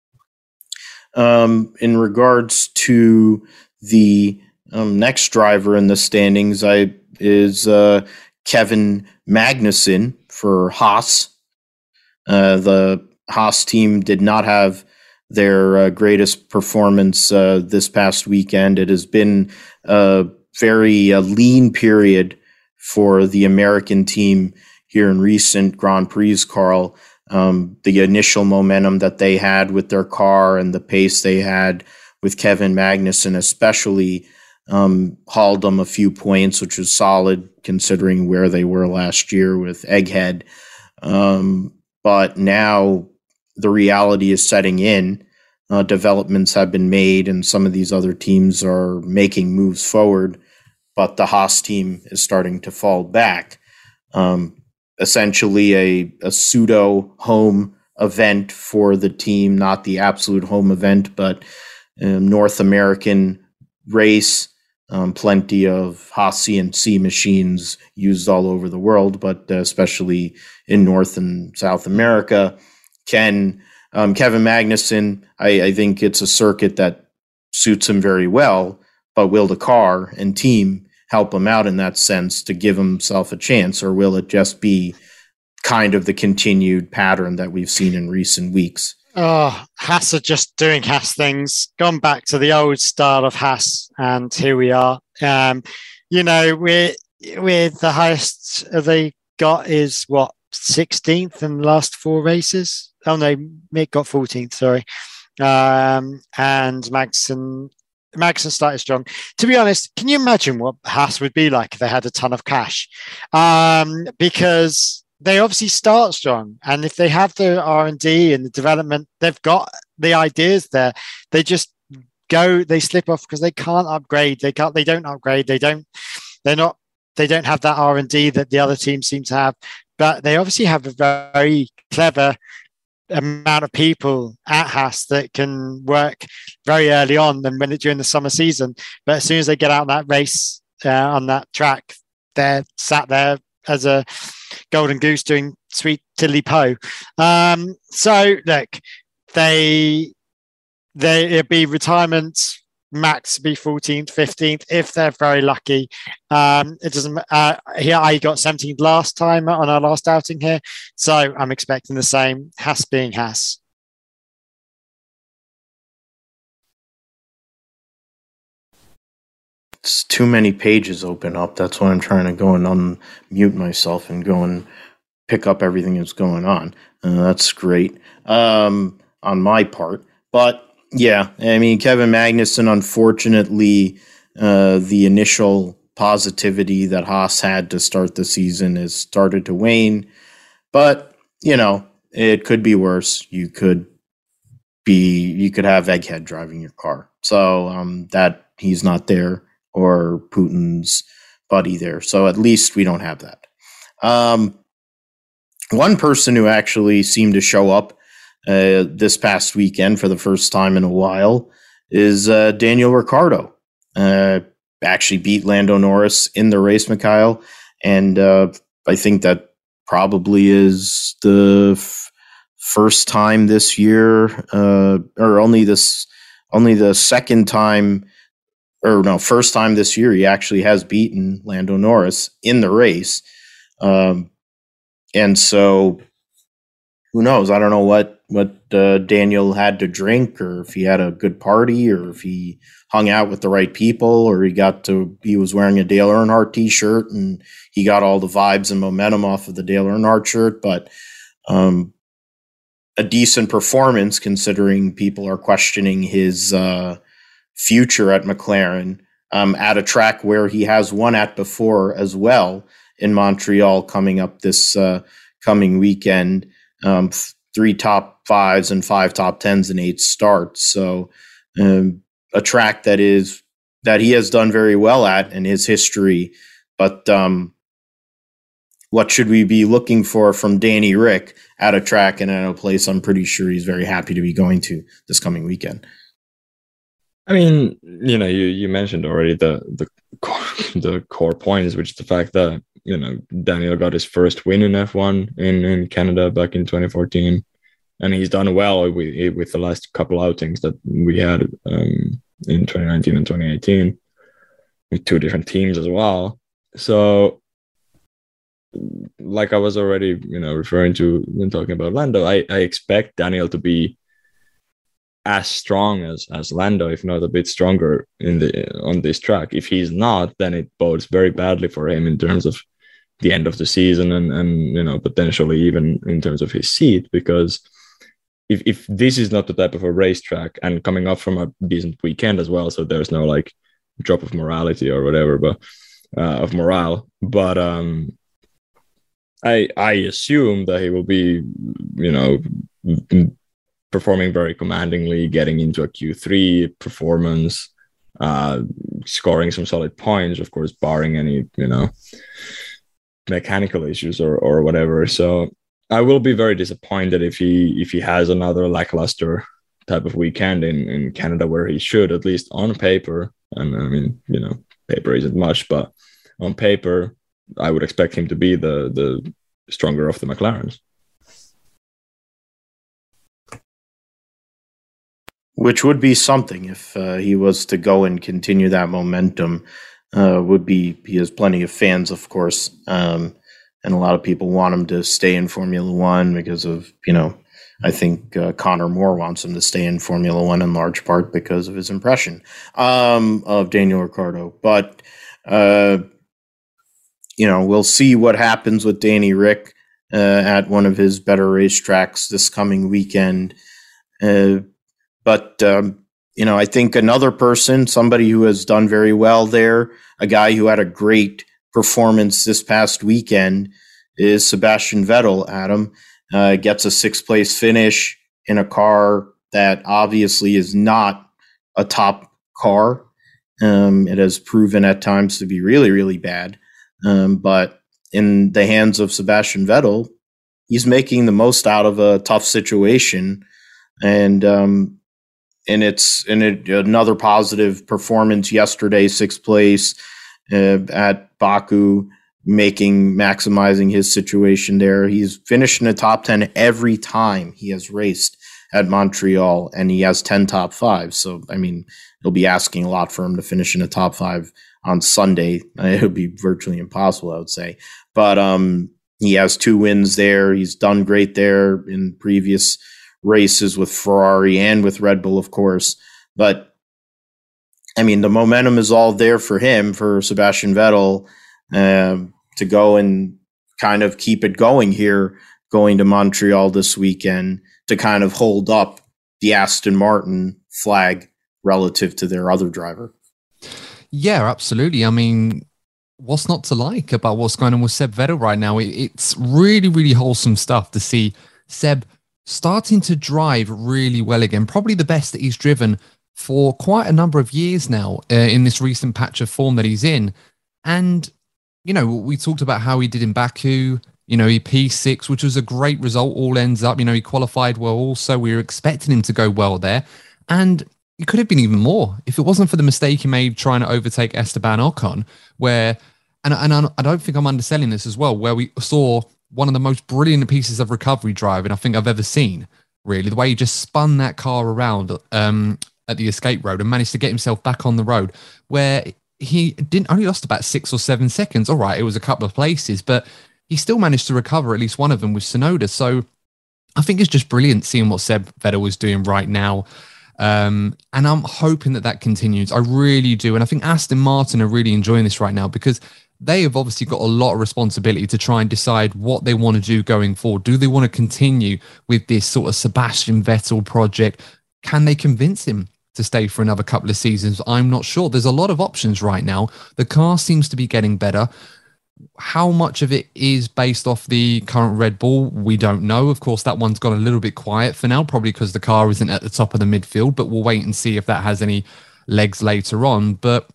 Um, in regards to the um, next driver in the standings, I is uh, Kevin Magnussen for Haas. Uh, the Haas team did not have their uh, greatest performance uh, this past weekend. It has been a very uh, lean period for the American team here in recent Grand Prix, Carl. Um, the initial momentum that they had with their car and the pace they had with Kevin Magnussen, especially, um, hauled them a few points, which was solid considering where they were last year with Egghead. Um, but now the reality is setting in. Uh, developments have been made, and some of these other teams are making moves forward, but the Haas team is starting to fall back. Um, essentially a, a pseudo home event for the team, not the absolute home event, but um, North American race, um, plenty of Haas C N C machines used all over the world, but uh, especially in North and South America. Ken, um, Kevin Magnussen, I, I think it's a circuit that suits him very well, but will the car and team help him out in that sense to give himself a chance, or will it just be kind of the continued pattern that we've seen in recent weeks? Oh, Haas are just doing Haas things, gone back to the old style of Haas, and here we are. Um, you know, we're, we're the highest they got is what, sixteenth in the last four races? Oh no, Mick got fourteenth, sorry. Um, and Magnussen Magnussen started strong. To be honest, can you imagine what Haas would be like if they had a ton of cash? Um, because they obviously start strong, and if they have the R and D and the development, they've got the ideas there. They just go, they slip off because they can't upgrade. They can't. They don't upgrade. They don't. They're not. They don't have that R and D that the other teams seem to have. But they obviously have a very clever amount of people at Haas that can work very early on and when it during the summer season. But as soon as they get out on that race uh, on that track, they're sat there as a golden goose doing sweet tiddly po. Um, so look, they they it'd be retirement. Max be fourteenth, fifteenth if they're very lucky. Um, it doesn't. Uh, here I got seventeenth last time on our last outing here, so I'm expecting the same. Haas being Haas. It's too many pages open up. That's why I'm trying to go and unmute myself and go and pick up everything that's going on. Uh, that's great um, on my part, but. Yeah, I mean, Kevin Magnussen, unfortunately, uh, the initial positivity that Haas had to start the season has started to wane. But, you know, it could be worse. You could be, you could have Egghead driving your car. So um, that he's not there, or Putin's buddy there. So at least we don't have that. Um, one person who actually seemed to show up Uh, this past weekend for the first time in a while is uh, Daniel Ricciardo. Uh, actually beat Lando Norris in the race, Mikhail, and uh, I think that probably is the f- first time this year, uh, or only this, only the second time, or no, first time this year he actually has beaten Lando Norris in the race, um, and so. Who knows? I don't know what what uh, Daniel had to drink, or if he had a good party, or if he hung out with the right people, or he got to he was wearing a Dale Earnhardt T-shirt and he got all the vibes and momentum off of the Dale Earnhardt shirt. But um, a decent performance considering people are questioning his uh, future at McLaren um, at a track where he has won at before as well in Montreal coming up this uh, coming weekend. Um, three top fives and five top tens and eight starts. So um, a track that is that he has done very well at in his history. But um, what should we be looking for from Danny Rick at a track and at a place I'm pretty sure he's very happy to be going to this coming weekend? I mean, you know, you, you mentioned already the the core, the core points, which is the fact that, you know, Daniel got his first win in F one in, in Canada back in twenty fourteen. And he's done well with, with the last couple outings that we had um, in twenty nineteen and twenty eighteen with two different teams as well. So, like I was already, you know, referring to when talking about Lando, I, I expect Daniel to be as strong as as Lando, if not a bit stronger in the on this track. If he's not, then it bodes very badly for him in terms of the end of the season and and you know potentially even in terms of his seat, because if if this is not the type of a racetrack and coming up from a decent weekend as well, so there's no like drop of morality or whatever, but uh, of morale, but um, I I assume that he will be you know performing very commandingly, getting into a Q three performance, uh, scoring some solid points, of course, barring any you know mechanical issues or or whatever. So I will be very disappointed if he if he has another lackluster type of weekend in, in Canada, where he should, at least on paper, and I mean, you know, paper isn't much, but on paper, I would expect him to be the the stronger of the McLarens. Which would be something if uh, he was to go and continue that momentum. Uh, would be he has plenty of fans, of course, um, and a lot of people want him to stay in Formula One because of you know. I think uh, Connor Moore wants him to stay in Formula One in large part because of his impression um, of Daniel Ricciardo. But uh, you know, we'll see what happens with Danny Rick uh, at one of his better racetracks this coming weekend. Uh, but um, you know, I think another person, somebody who has done very well there, a guy who had a great performance this past weekend, is Sebastian Vettel. Adam uh, gets a sixth place finish in a car that obviously is not a top car. Um, it has proven at times to be really, really bad. Um, but in the hands of Sebastian Vettel, he's making the most out of a tough situation. And um, and it's and it, another positive performance yesterday, sixth place uh, at Baku, making maximizing his situation there. He's finished in the top ten every time he has raced at Montreal, and he has ten top fives. So, I mean, he'll be asking a lot for him to finish in the top five on Sunday. It would be virtually impossible, I would say. But um, he has two wins there. He's done great there in previous races with Ferrari and with Red Bull, of course. But, I mean, the momentum is all there for him, for Sebastian Vettel, uh, to go and kind of keep it going here, going to Montreal this weekend, to kind of hold up the Aston Martin flag relative to their other driver. Yeah, absolutely. I mean, what's not to like about what's going on with Seb Vettel right now? It's really, really wholesome stuff to see Seb starting to drive really well again. Probably the best that he's driven for quite a number of years now uh, in this recent patch of form that he's in. And, you know, we talked about how he did in Baku. You know, he P six, which was a great result, all ends up. You know, he qualified well also. We were expecting him to go well there. And it could have been even more if it wasn't for the mistake he made trying to overtake Esteban Ocon, where, and, and I don't think I'm underselling this as well, where we saw one of the most brilliant pieces of recovery driving I think I've ever seen, really. The way he just spun that car around um, at the escape road and managed to get himself back on the road, where he didn't only lost about six or seven seconds. All right, it was a couple of places, but he still managed to recover at least one of them with Tsunoda. So I think it's just brilliant seeing what Seb Vettel is doing right now. Um, and I'm hoping that that continues. I really do. And I think Aston Martin are really enjoying this right now, because they have obviously got a lot of responsibility to try and decide what they want to do going forward. Do they want to continue with this sort of Sebastian Vettel project? Can they convince him to stay for another couple of seasons? I'm not sure. There's a lot of options right now. The car seems to be getting better. How much of it is based off the current Red Bull, we don't know. Of course, that one's gone a little bit quiet for now, probably because the car isn't at the top of the midfield, but we'll wait and see if that has any legs later on. But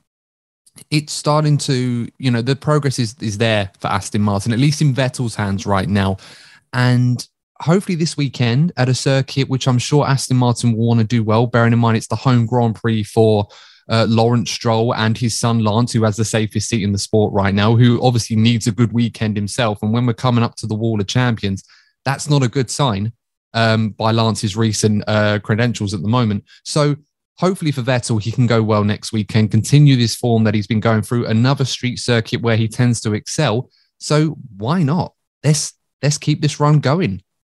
it's starting to, you know, the progress is, is there for Aston Martin, at least in Vettel's hands right now. And hopefully this weekend at a circuit, which I'm sure Aston Martin will want to do well, bearing in mind it's the home Grand Prix for Uh, Lawrence Stroll and his son Lance, who has the safest seat in the sport right now, who obviously needs a good weekend himself. And when we're coming up to the Wall of Champions, that's not a good sign um, by Lance's recent uh, credentials at the moment. So hopefully for Vettel, he can go well next weekend, continue this form that he's been going through, another street circuit where he tends to excel. So why not? Let's, let's keep this run going.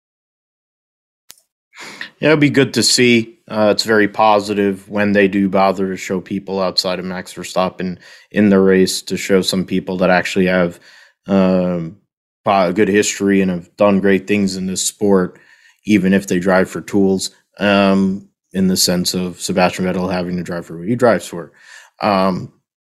Yeah, it'll be good to see. Uh, it's very positive when they do bother to show people outside of Max Verstappen in the race, to show some people that actually have um, a good history and have done great things in this sport, even if they drive for tools, um, in the sense of Sebastian Vettel having to drive for what he drives for. Um,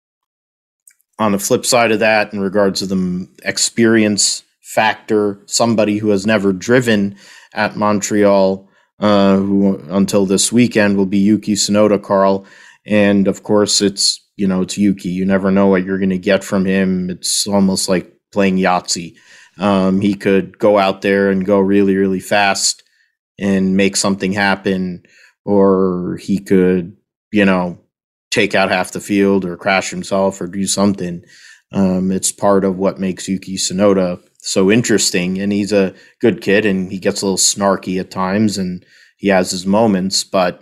on the flip side of that, in regards to the experience factor, somebody who has never driven at Montreal, uh, who until this weekend will be Yuki Tsunoda, Carl. And of course, it's, you know, it's Yuki. You never know what you're going to get from him. It's almost like playing Yahtzee. Um, he could go out there and go really, really fast and make something happen, or he could, you know, take out half the field or crash himself or do something. Um, it's part of what makes Yuki Tsunoda so interesting. And he's a good kid, and he gets a little snarky at times, and he has his moments. But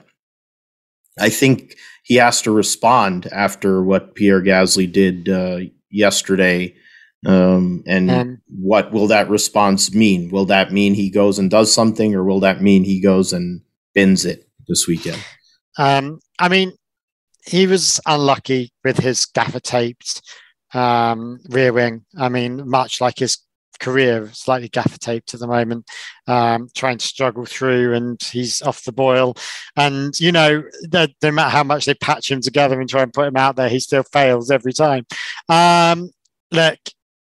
I think he has to respond after what Pierre Gasly did uh, yesterday. Um, and um, what will that response mean? Will that mean he goes and does something, or will that mean he goes and bins it this weekend? Um, I mean, he was unlucky with his gaffer-taped um, rear wing. I mean, much like his career, slightly gaffer-taped at the moment, um, trying to struggle through, and he's off the boil. And, you know, no matter how much they patch him together and try and put him out there, he still fails every time. Um, look,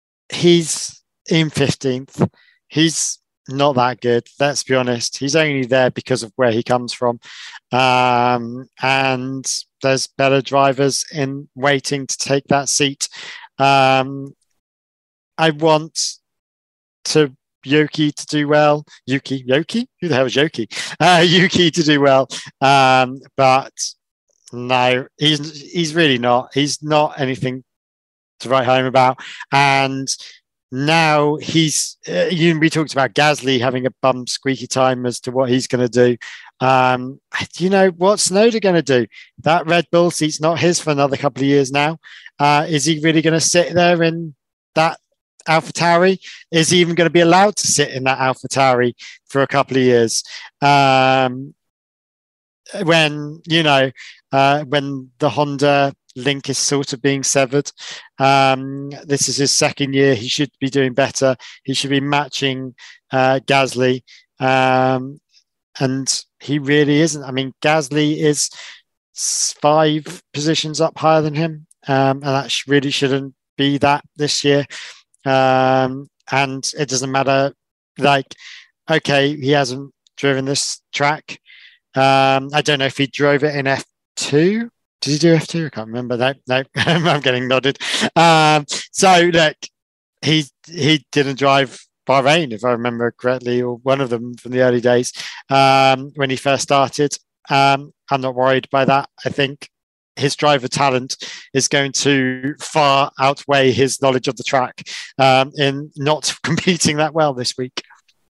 he's in fifteenth. He's not that good, let's be honest. He's only there because of where he comes from. Um, and there's better drivers in waiting to take that seat. Um, I want to Yuki to do well. Yuki, Yuki? Who the hell is Yuki? Uh, Yuki to do well. Um, but no, he's he's really not. He's not anything to write home about. And now he's, uh, you we talked about Gasly having a bum squeaky time as to what he's going to do. Um, you know, what's Tsunoda going to do? That Red Bull seat's not his for another couple of years now. Uh, is he really going to sit there in that AlphaTauri? Is he even going to be allowed to sit in that AlphaTauri for a couple of years? Um, when, you know, uh, when the Honda link is sort of being severed. Um, this is his second year. He should be doing better. He should be matching uh, Gasly. Um, and he really isn't. I mean, Gasly is five positions up higher than him. Um, and that really shouldn't be that this year. Um, and it doesn't matter. Like, okay, he hasn't driven this track. Um, I don't know if he drove it in F two. Did he do F two? I can't remember. No, no, I'm getting nodded. Um, so, look, he he didn't drive Bahrain, if I remember correctly, or one of them from the early days um, when he first started. Um, I'm not worried by that. I think his driver talent is going to far outweigh his knowledge of the track um, in not competing that well this week.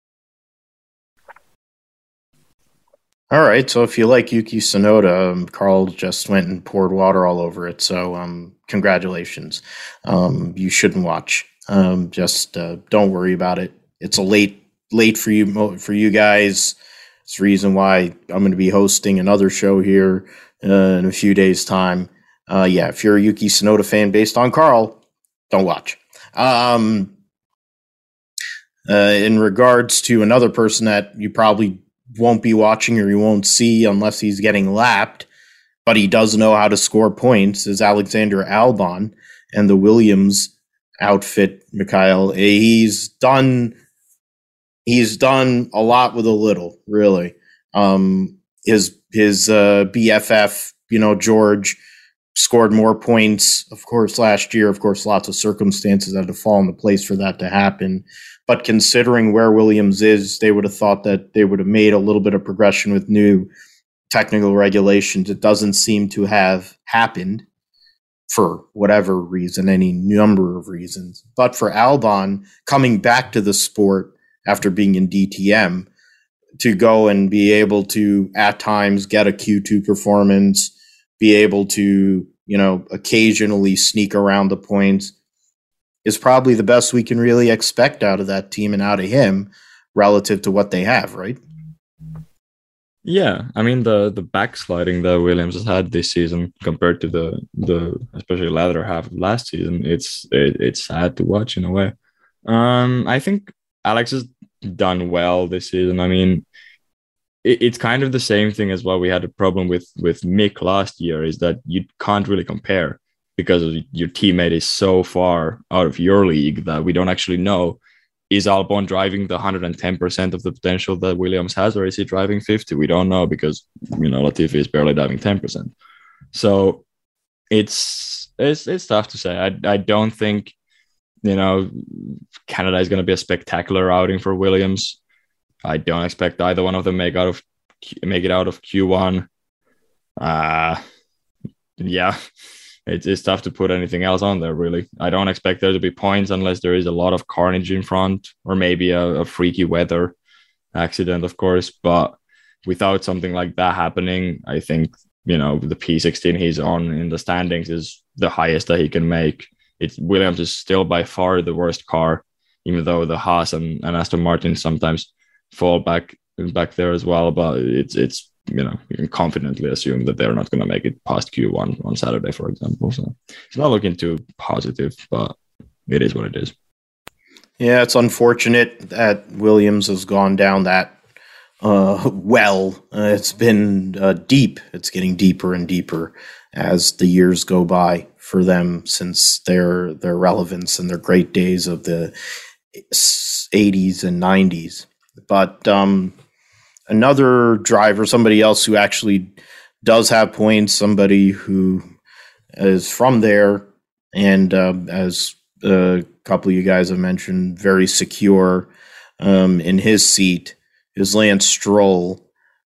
All right, so if you like Yuki Tsunoda, um, Carl just went and poured water all over it, so um, congratulations. Um, you shouldn't watch. Um, just uh, don't worry about it. It's a late late for you for you guys. It's the reason why I'm going to be hosting another show here uh, in a few days' time. Uh, yeah, if you're a Yuki Tsunoda fan based on Carl, don't watch. Um, uh, in regards to another person that you probably won't be watching or you won't see unless he's getting lapped, but he does know how to score points, is Alexander Albon and the Williams outfit, Mikhail. He's done he's done a lot with a little, really. Um, his his uh, B F F, you know, George, scored more points, of course, last year. Of course, lots of circumstances had to fall into place for that to happen. But considering where Williams is, they would have thought that they would have made a little bit of progression with new technical regulations. It doesn't seem to have happened for whatever reason, any number of reasons. But for Albon, coming back to the sport after being in D T M, to go and be able to, at times, get a Q two performance, be able to, you know, occasionally sneak around the points, is probably the best we can really expect out of that team and out of him relative to what they have, right? Yeah, I mean the the backsliding that Williams has had this season compared to the the especially latter half of last season, it's it, it's sad to watch in a way. Um, I think Alex has done well this season. I mean, it, it's kind of the same thing as what we had a problem with with Mick last year, is that you can't really compare because your teammate is so far out of your league that we don't actually know, is Albon driving the one hundred ten percent of the potential that Williams has, or is he driving fifty? We don't know because, you know, Latifi is barely driving ten percent. So it's it's it's tough to say. I I don't think, you know, Canada is going to be a spectacular outing for Williams. I don't expect either one of them make out of make it out of Q one. Uh yeah, it's it's tough to put anything else on there, really. I don't expect there to be points unless there is a lot of carnage in front, or maybe a, a freaky weather accident, of course. But without something like that happening, I think, you know, the P sixteen he's on in the standings is the highest that he can make. It's Williams is still by far the worst car, even though the Haas and, and Aston Martin sometimes fall back back there as well. But it's it's you know, you can confidently assume that they're not going to make it past Q one on Saturday, for example. So it's not looking too positive, but it is what it is. Yeah, it's unfortunate that Williams has gone down that uh, well. Uh, it's been uh, deep. It's getting deeper and deeper as the years go by for them, since their their relevance and their great days of the eighties and nineties. But um, another driver, somebody else who actually does have points, somebody who is from there, and uh, as a couple of you guys have mentioned, very secure um, in his seat, is Lance Stroll.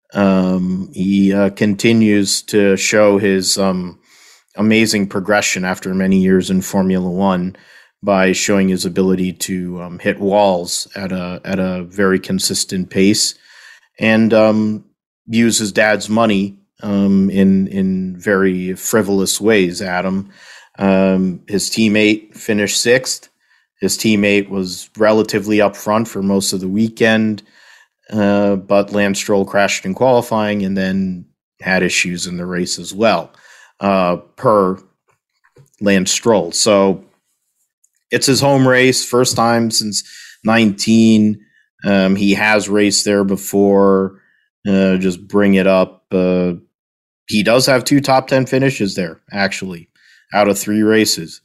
Um, he uh, continues to show his um, amazing progression after many years in Formula One by showing his ability to um, hit walls at a at a very consistent pace, and um, use his dad's money um, in in very frivolous ways. Adam, um, his teammate finished sixth. His teammate was relatively up front for most of the weekend. Uh, but Lance Stroll crashed in qualifying and then had issues in the race as well, uh, per Lance Stroll. So it's his home race, first time since nineteen. Um, he has raced there before. Uh, just bring it up. Uh, he does have two top ten finishes there, actually, out of three races.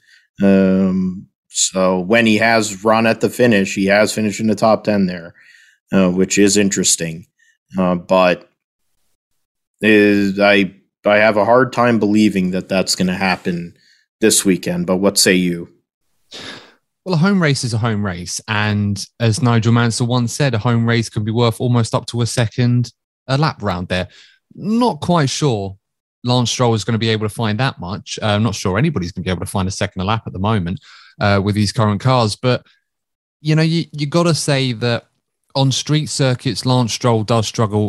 Um, so when he has run at the finish, he has finished in the top ten there. Uh, which is interesting, uh, but is, I I have a hard time believing that that's going to happen this weekend. But what say you? Well, a home race is a home race, and as Nigel Mansell once said, a home race can be worth almost up to a second a lap round there. Not quite sure Lance Stroll is going to be able to find that much. Uh, I'm not sure anybody's going to be able to find a second a lap at the moment uh, with these current cars. But you know, you you got to say that on street circuits, Lance Stroll does struggle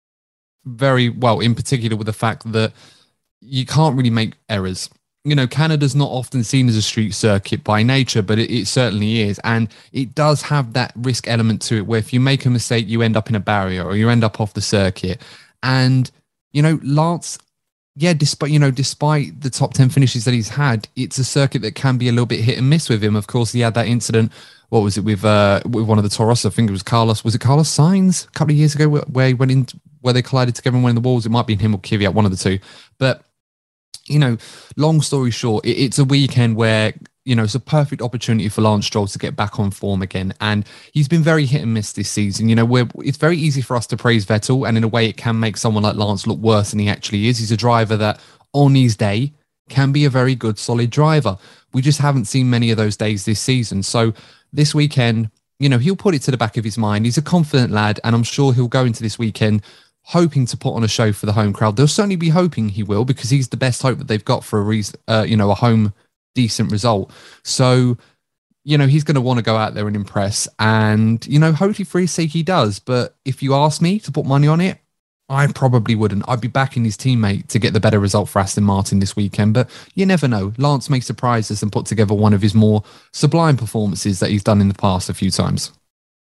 very well, in particular with the fact that you can't really make errors. You know, Canada's not often seen as a street circuit by nature, but it, it certainly is. And it does have that risk element to it where if you make a mistake, you end up in a barrier or you end up off the circuit. And, you know, Lance, yeah, despite, you know, despite the top ten finishes that he's had, it's a circuit that can be a little bit hit and miss with him. Of course, he had that incident. What was it with uh, with one of the Toros? I think it was Carlos. Was it Carlos Sainz a couple of years ago where, where he went in, where they collided together and went in the walls? It might be him or Kvyat, one of the two. But you know, long story short, it, it's a weekend where you know it's a perfect opportunity for Lance Stroll to get back on form again, and he's been very hit and miss this season. You know, where it's very easy for us to praise Vettel, and in a way, it can make someone like Lance look worse than he actually is. He's a driver that, on his day, can be a very good, solid driver. We just haven't seen many of those days this season. So this weekend, you know, he'll put it to the back of his mind. He's a confident lad, and I'm sure he'll go into this weekend hoping to put on a show for the home crowd. They'll certainly be hoping he will, because he's the best hope that they've got for a reason, uh, you know, a home decent result. So, you know, he's going to want to go out there and impress, and, you know, hopefully for his sake he does. But if you ask me to put money on it, I probably wouldn't. I'd be backing his teammate to get the better result for Aston Martin this weekend. But you never know. Lance may surprise us and put together one of his more sublime performances that he's done in the past a few times.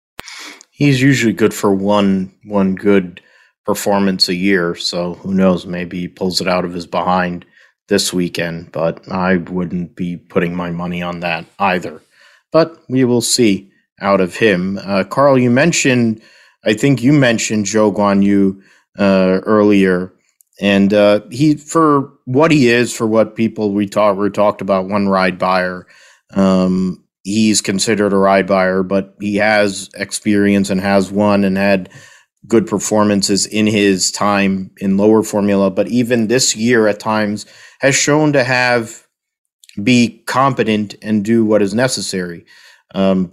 He's usually good for one one good performance a year. So who knows? Maybe he pulls it out of his behind this weekend. But I wouldn't be putting my money on that either. but we will see out of him. Uh, Carl, you mentioned, I think you mentioned Zhou Guanyu uh, earlier, and uh, he, for what he is, for what people we talked we talked about, one ride buyer. Um, he's considered a ride buyer, but he has experience and has won and had good performances in his time in lower formula. But even this year, at times, has shown to have be competent and do what is necessary. Um,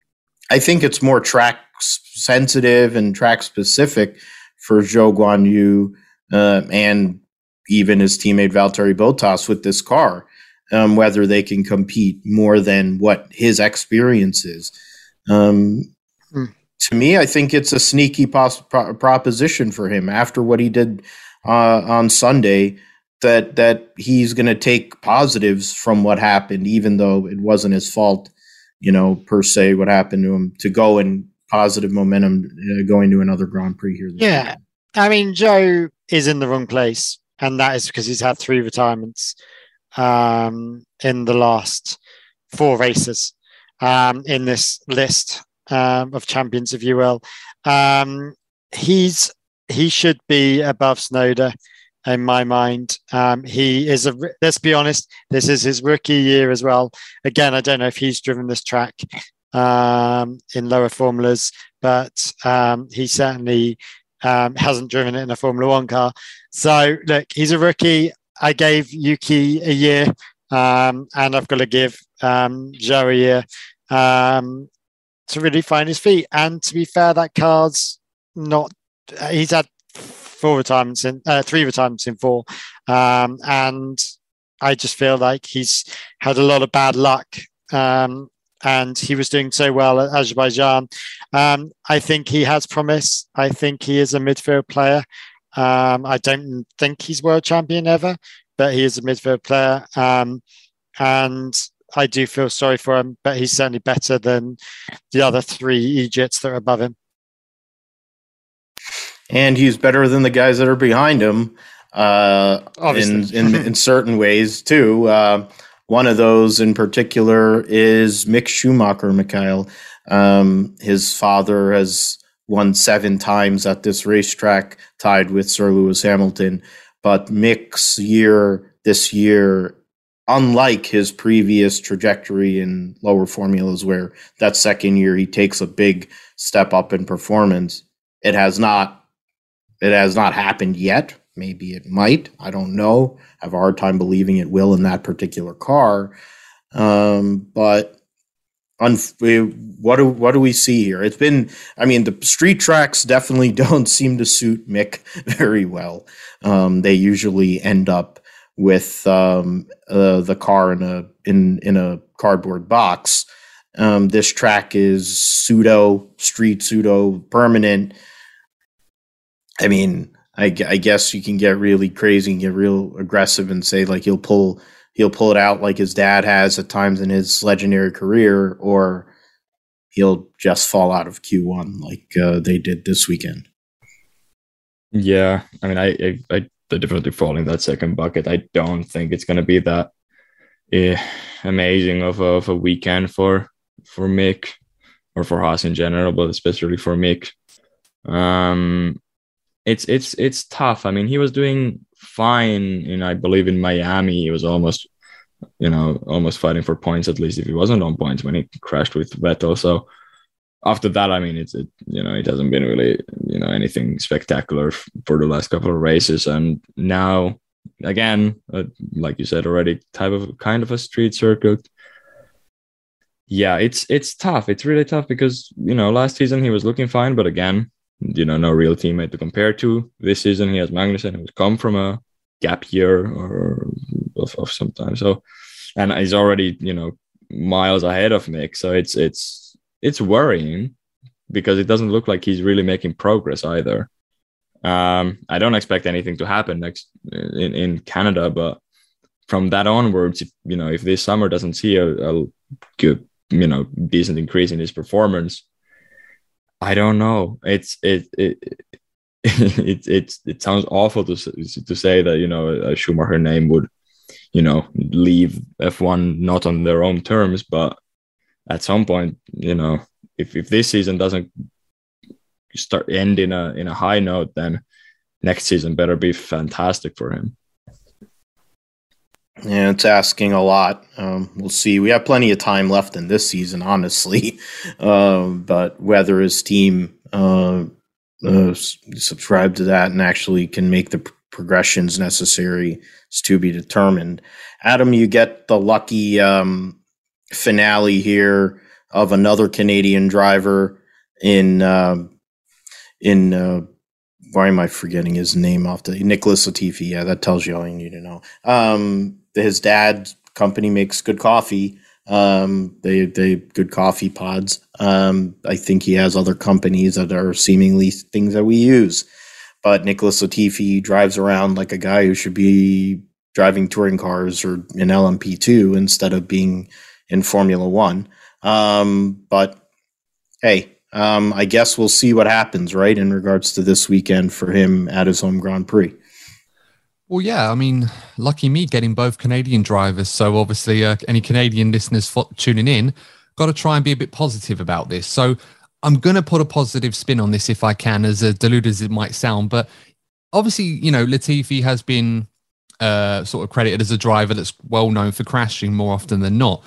I think it's more track sensitive and track specific for Zhou Guanyu uh, and even his teammate Valtteri Bottas with this car, um, whether they can compete more than what his experience is. Um, mm. To me, I think it's a sneaky pos- pro- proposition for him after what he did uh, on Sunday, that that he's going to take positives from what happened, even though it wasn't his fault, you know, per se, what happened to him, to go in positive momentum uh, going to another Grand Prix here. Yeah. Weekend. I mean, Zhou is in the wrong place, and that is because he's had three retirements um, in the last four races um, in this list um, of champions, if you will. Um, he's he should be above Tsunoda in my mind. Um, he is a, let's be honest, this is his rookie year as well. Again, I don't know if he's driven this track um, in lower formulas, but um, he certainly um, hasn't driven it in a Formula One car. So look, he's a rookie. I gave Yuki a year, um, and I've got to give um, Zhou a year um, to really find his feet. And to be fair, that car's not, he's had four retirements in uh, three retirements in four, um, and I just feel like he's had a lot of bad luck. Um, and he was doing so well at Azerbaijan. Um, I think he has promise. I think he is a midfield player. Um, I don't think he's world champion ever, but he is a midfield player, um, and I do feel sorry for him. But he's certainly better than the other three Egypts that are above him. And he's better than the guys that are behind him uh, in, in in certain ways, too. Uh, one of those in particular is Mick Schumacher, Mikhail. Um, his father has won seven times at this racetrack, tied with Sir Lewis Hamilton. But Mick's year this year, unlike his previous trajectory in lower formulas, where that second year he takes a big step up in performance, it has not It has not happened yet. Maybe it might. I don't know. I have a hard time believing it will in that particular car. Um, but un- what do what do we see here? It's been, I mean, the street tracks definitely don't seem to suit Mick very well. Um, they usually end up with um, uh, the car in a in in a cardboard box. Um, this track is pseudo street, pseudo permanent. I mean, I, I guess you can get really crazy and get real aggressive and say like he'll pull he'll pull it out like his dad has at times in his legendary career, or he'll just fall out of Q one like uh, they did this weekend. Yeah, I mean, I I, I definitely fall in that second bucket. I don't think it's going to be that uh, amazing of a, of a weekend for for Mick or for Haas in general, but especially for Mick. Um. It's it's it's tough. I mean, he was doing fine, and I believe in Miami, he was almost, you know, almost fighting for points, at least if he wasn't on points when he crashed with Vettel. So after that, I mean, it's it, you know, it hasn't been really, you know, anything spectacular for the last couple of races, and now again, uh, like you said already, type of kind of a street circuit. Yeah, it's it's tough. It's really tough because, you know, last season he was looking fine, but again, you know, no real teammate to compare to. This season he has Magnussen, who's come from a gap year or of, of some time. So, and he's already, you know, miles ahead of Mick. So it's it's it's worrying because it doesn't look like he's really making progress either. Um, I don't expect anything to happen next in, in Canada, but from that onwards, if, you know, if this summer doesn't see a, a good, you know, decent increase in his performance, I don't know. It's it it it it it sounds awful to to say that, you know, a Schumacher name would, you know, leave F one not on their own terms, but at some point, you know, if, if this season doesn't start end in a in a high note, then next season better be fantastic for him. Yeah, it's asking a lot. Um, we'll see. We have plenty of time left in this season, honestly. Uh, but whether his team uh, uh, subscribe to that and actually can make the p- progressions necessary is to be determined. Adam, you get the lucky um, finale here of another Canadian driver in uh, in. Uh, why am I forgetting his name off the Nicholas Latifi? Yeah, that tells you all you need to know. Um, his dad's company makes good coffee. Um, they they good coffee pods. Um, I think he has other companies that are seemingly things that we use. But Nicholas Latifi drives around like a guy who should be driving touring cars or in L M P two instead of being in Formula One. Um, but hey. Um, I guess we'll see what happens, right, in regards to this weekend for him at his home Grand Prix. Well, yeah, I mean, lucky me getting both Canadian drivers. So obviously, uh, any Canadian listeners f- tuning in, got to try and be a bit positive about this. So I'm going to put a positive spin on this if I can, as uh, deluded as it might sound. But obviously, you know, Latifi has been uh, sort of credited as a driver that's well known for crashing more often than not.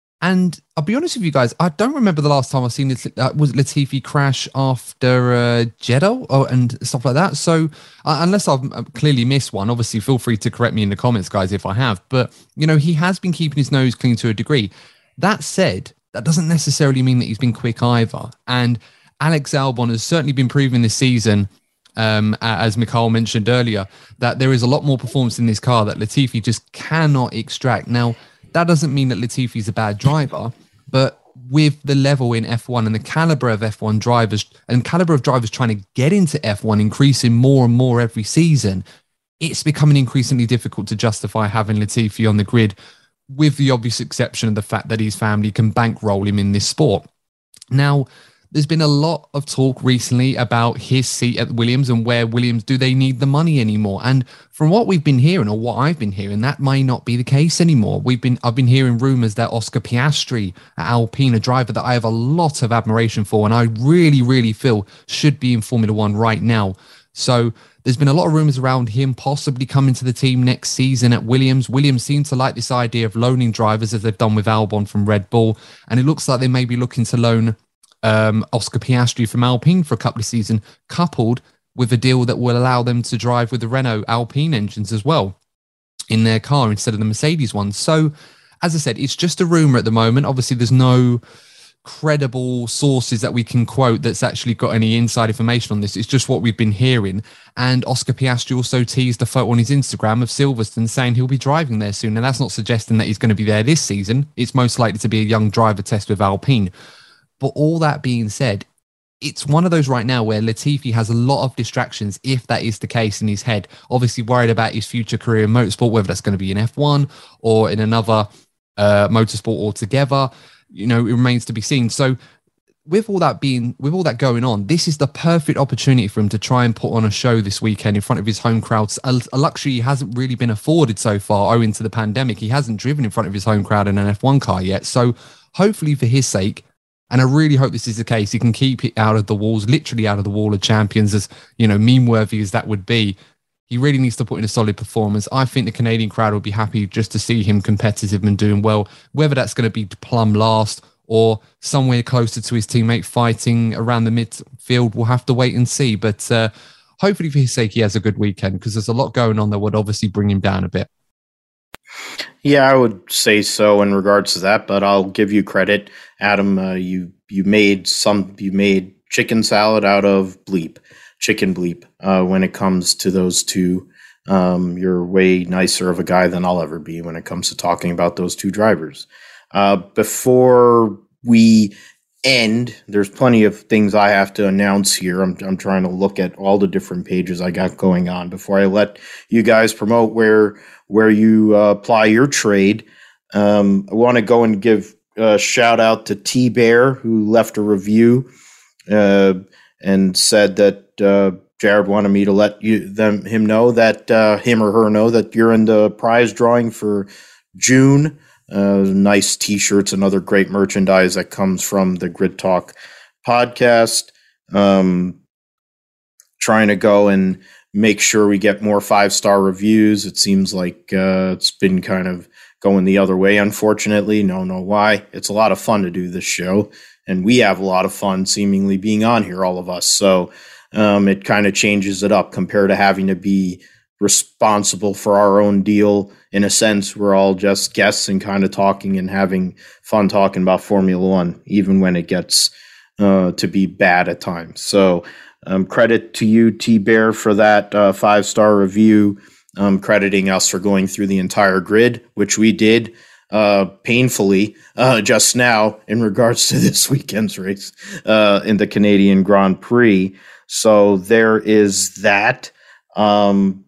And I'll be honest with you guys, I don't remember the last time I've seen this. Uh, was Latifi crash after uh, Jeddah oh, and stuff like that? So uh, unless I've clearly missed one, obviously feel free to correct me in the comments, guys, if I have. But, you know, he has been keeping his nose clean to a degree. That said, that doesn't necessarily mean that he's been quick either. And Alex Albon has certainly been proving this season, um, as Mikhail mentioned earlier, that there is a lot more performance in this car that Latifi just cannot extract. Now, that doesn't mean that Latifi's a bad driver, but with the level in F one and the caliber of F one drivers and caliber of drivers trying to get into F one increasing more and more every season, it's becoming increasingly difficult to justify having Latifi on the grid, with the obvious exception of the fact that his family can bankroll him in this sport. Now, there's been a lot of talk recently about his seat at Williams and where Williams, do they need the money anymore? And from what we've been hearing, or what I've been hearing, that may not be the case anymore. We've been, I've been hearing rumors that Oscar Piastri at Alpine, a driver that I have a lot of admiration for, and I really, really feel should be in Formula One right now. So there's been a lot of rumors around him possibly coming to the team next season at Williams. Williams seem to like this idea of loaning drivers, as they've done with Albon from Red Bull. And it looks like they may be looking to loan Um, Oscar Piastri from Alpine for a couple of seasons, coupled with a deal that will allow them to drive with the Renault Alpine engines as well in their car instead of the Mercedes ones. So, as I said, it's just a rumor at the moment. Obviously, there's no credible sources that we can quote that's actually got any inside information on this. It's just what we've been hearing. And Oscar Piastri also teased a photo on his Instagram of Silverstone saying he'll be driving there soon. And that's not suggesting that he's going to be there this season. It's most likely to be a young driver test with Alpine. But all that being said, it's one of those right now where Latifi has a lot of distractions, if that is the case, in his head. Obviously worried about his future career in motorsport, whether that's going to be in F one or in another uh, motorsport altogether. You know, it remains to be seen. So with all that being, with all that going on, this is the perfect opportunity for him to try and put on a show this weekend in front of his home crowds. A, a luxury he hasn't really been afforded so far owing to the pandemic. He hasn't driven in front of his home crowd in an F one car yet. So hopefully for his sake, and I really hope this is the case, he can keep it out of the walls, literally out of the wall of champions, as, you know, meme-worthy as that would be. He really needs to put in a solid performance. I think the Canadian crowd will be happy just to see him competitive and doing well, whether that's going to be plumb last or somewhere closer to his teammate fighting around the midfield. We'll have to wait and see. But uh, hopefully for his sake, he has a good weekend, because there's a lot going on that would obviously bring him down a bit. Yeah, I would say so in regards to that, but I'll give you credit, Adam. Uh, you you made some you made chicken salad out of bleep, chicken bleep. Uh, when it comes to those two, um, you're way nicer of a guy than I'll ever be when it comes to talking about those two drivers. Uh, before we end, there's plenty of things I have to announce here. I'm I'm trying to look at all the different pages I got going on before I let you guys promote where. where you uh, apply your trade. Um, I want to go and give a shout out to T Bear, who left a review uh, and said that uh, Jared wanted me to let you them him know that uh, him or her know that you're in the prize drawing for June uh, nice T-shirts and other great merchandise that comes from the Grid Talk podcast. Um, trying to go and make sure we get more five-star reviews. It seems like uh, it's been kind of going the other way, unfortunately. No, no, why? It's a lot of fun to do this show, and we have a lot of fun seemingly being on here, all of us. So um, it kind of changes it up compared to having to be responsible for our own deal. In a sense, we're all just guests and kind of talking and having fun talking about Formula One, even when it gets uh, to be bad at times. So um, credit to you, T-Bear, for that uh, five-star review, um, crediting us for going through the entire grid, which we did uh, painfully uh, just now in regards to this weekend's race uh, in the Canadian Grand Prix. So there is that. Um,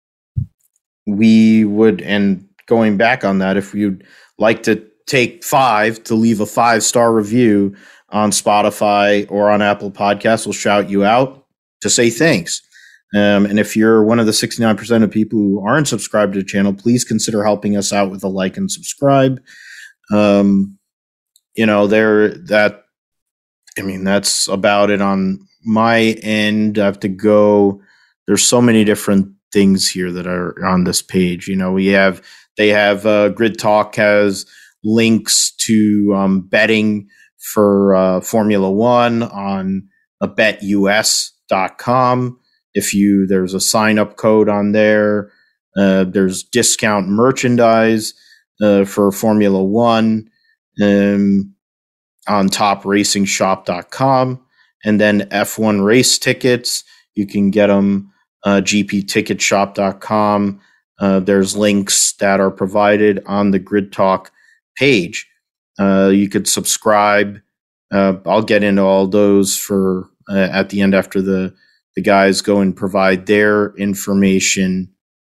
we would, and going back on that, if you'd like to take five to leave a five-star review on Spotify or on Apple Podcasts, we'll shout you out to say thanks. Um, and if you're one of the sixty-nine percent of people who aren't subscribed to the channel, please consider helping us out with a like and subscribe. Um, you know, there, that, I mean, that's about it on my end. I have to go. There's so many different things here that are on this page. You know, we have, they have, uh, Grid Talk has links to um, betting for uh, Formula One on a bet U S dot com. If you, there's a sign up code on there. Uh, there's discount merchandise uh, for Formula One um, on top racing shop dot com. And then F one race tickets, you can get them uh, G P ticket shop dot com. Uh, there's links that are provided on the Grid Talk page. Uh, you could subscribe. Uh, I'll get into all those for uh, at the end after the, the guys go and provide their information.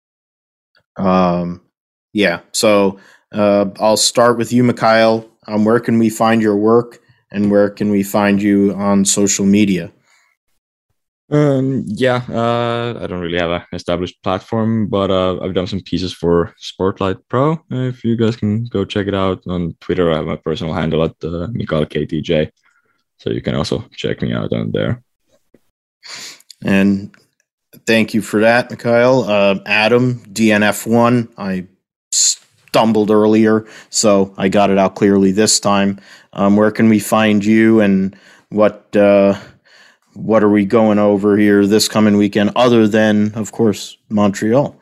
Um, yeah, so uh, I'll start with you, Mikhail. Um, where can we find your work, and where can we find you on social media? Um, yeah, uh, I don't really have an established platform, but uh, I've done some pieces for Sportlight Pro. Uh, if you guys can go check it out on Twitter, I have my personal handle at uh, Mikhail K T J, so you can also check me out on there. And thank you for that, Mikhail. Uh, Adam, D N F one. I stumbled earlier, so I got it out clearly this time. Um, where can we find you, and what uh, what are we going over here this coming weekend, other than, of course, Montreal?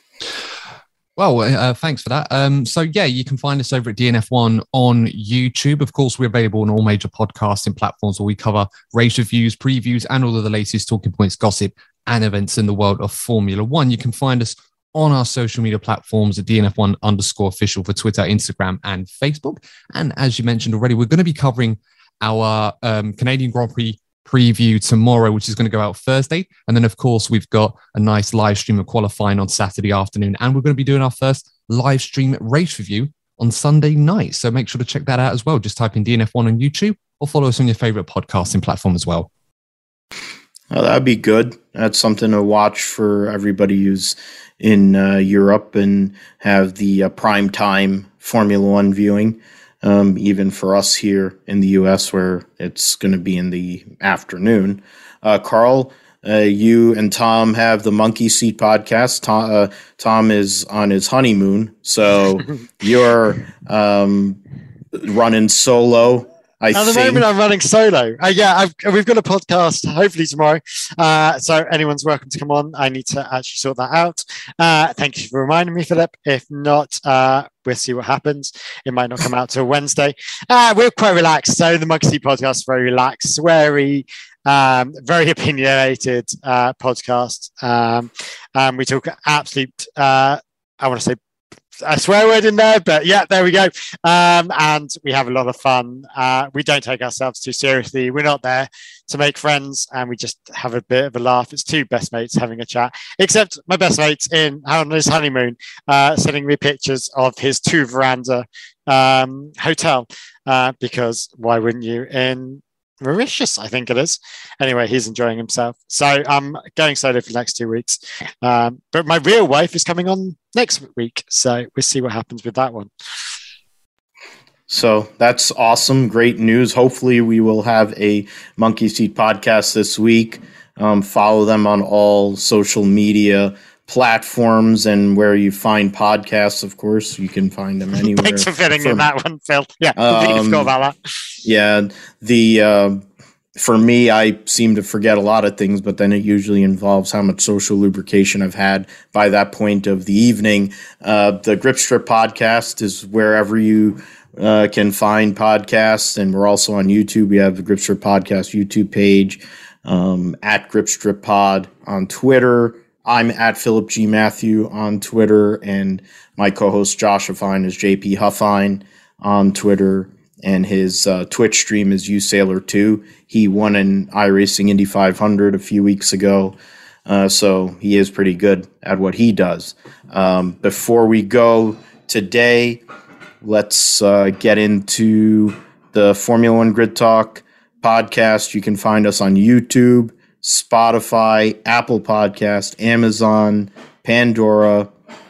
Well, uh, thanks for that. Um, so, yeah, you can find us over at D N F one on YouTube. Of course, we're available on all major podcasting platforms where we cover race reviews, previews, and all of the latest talking points, gossip, and events in the world of Formula One. You can find us on our social media platforms at D N F one underscore official for Twitter, Instagram, and Facebook. And as you mentioned already, we're going to be covering our um, Canadian Grand Prix preview tomorrow, which is going to go out Thursday. And then, of course, we've got a nice live stream of qualifying on Saturday afternoon. And we're going to be doing our first live stream race review on Sunday night. So make sure to check that out as well. Just type in D N F one on YouTube or follow us on your favorite podcasting platform as well. Oh, that'd be good. That's something to watch for everybody who's in uh, Europe and have the uh, prime time Formula One viewing. Um, even for us here in the U S, where it's going to be in the afternoon. Uh, Carl, uh, you and Tom have the Monkey Seat podcast. Tom, uh, Tom is on his honeymoon, so you're um, running solo. I At the think. moment, I'm running solo. Uh, yeah, I've, we've got a podcast hopefully tomorrow. Uh, so anyone's welcome to come on. I need to actually sort that out. Uh, thank you for reminding me, Philip. If not, uh, we'll see what happens. It might not come out till Wednesday. Uh, we're quite relaxed. So the Monkey Seat podcast is very relaxed, sweary, um, very opinionated uh, podcast. Um, um, we talk absolute, uh, I want to say, a swear word in there, but yeah, there we go. Um, and we have a lot of fun. Uh, we don't take ourselves too seriously. We're not there to make friends, and we just have a bit of a laugh. It's two best mates having a chat, except my best mate's in on his honeymoon, uh, sending me pictures of his two veranda um, hotel, uh, because why wouldn't you in Mauritius, I think it is. Anyway, he's enjoying himself. So I'm going solo for the next two weeks. Um, but my real wife is coming on next week. So we'll see what happens with that one. So that's awesome. Great news. Hopefully we will have a Monkey Seat podcast this week. Um, follow them on all social media platforms and where you find podcasts, of course. You can find them anywhere. Thanks for fitting for, in that one, Phil. Yeah, completely um, forgot about that. Yeah, the uh, for me, I seem to forget a lot of things, but then it usually involves how much social lubrication I've had by that point of the evening. Uh, the Grip Strip podcast is wherever you uh, can find podcasts, and we're also on YouTube. We have the Grip Strip podcast YouTube page, um, at Grip Strip Pod on Twitter. I'm at Philip G. Matthew on Twitter, and my co-host Josh Huffine is J P Huffine on Twitter, and his uh, Twitch stream is uSailor two. He won an iRacing Indy five hundred a few weeks ago, uh, so he is pretty good at what he does. Um, before we go today, let's uh, get into the Formula One Grid Talk podcast. You can find us on YouTube, Spotify, Apple Podcast, Amazon, Pandora,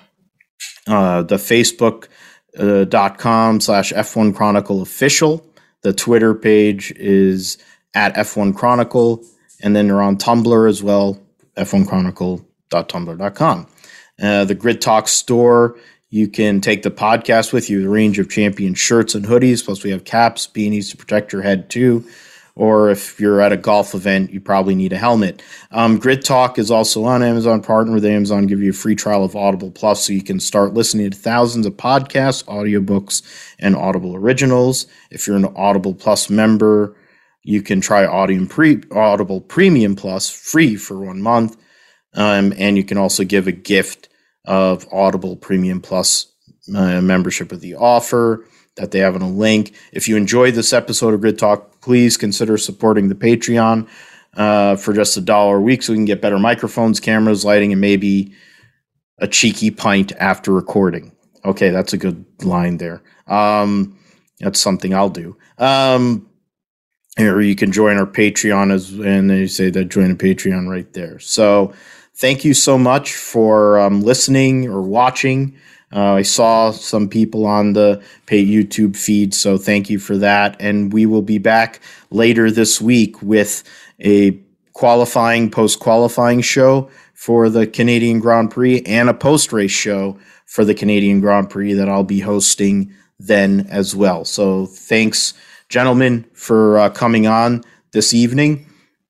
uh, the Facebook uh, dot com slash F one Chronicle official. The Twitter page is at F one Chronicle, and then they're on Tumblr as well, F one Chronicle dot tumblr dot com. Uh, the Grid Talk store, you can take the podcast with you, the range of champion shirts and hoodies, plus we have caps, beanies to protect your head too. Or if you're at a golf event, you probably need a helmet. Um, Grid Talk is also on Amazon, partner with Amazon, give you a free trial of Audible Plus so you can start listening to thousands of podcasts, audiobooks, and Audible originals. If you're an Audible Plus member, you can try Audible, Pre- Audible Premium Plus free for one month. Um, and you can also give a gift of Audible Premium Plus uh, membership with the offer that they have in a link. If you enjoyed this episode of Grid Talk, please consider supporting the Patreon uh, for just a dollar a week so we can get better microphones, cameras, lighting, and maybe a cheeky pint after recording. Okay, that's a good line there. Um, that's something I'll do. Um, or you can join our Patreon, as and they say that join a Patreon right there. So thank you so much for um, listening or watching. Uh, I saw some people on the paid YouTube feed, so thank you for that. And we will be back later this week with a qualifying, post-qualifying show for the Canadian Grand Prix and a post-race show for the Canadian Grand Prix that I'll be hosting then as well. So thanks, gentlemen, for uh, coming on this evening.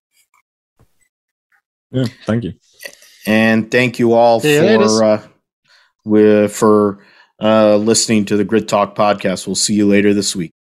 Yeah, thank you. And thank you all See you for... Uh, With, for uh, listening to the Grid Talk podcast. We'll see you later this week.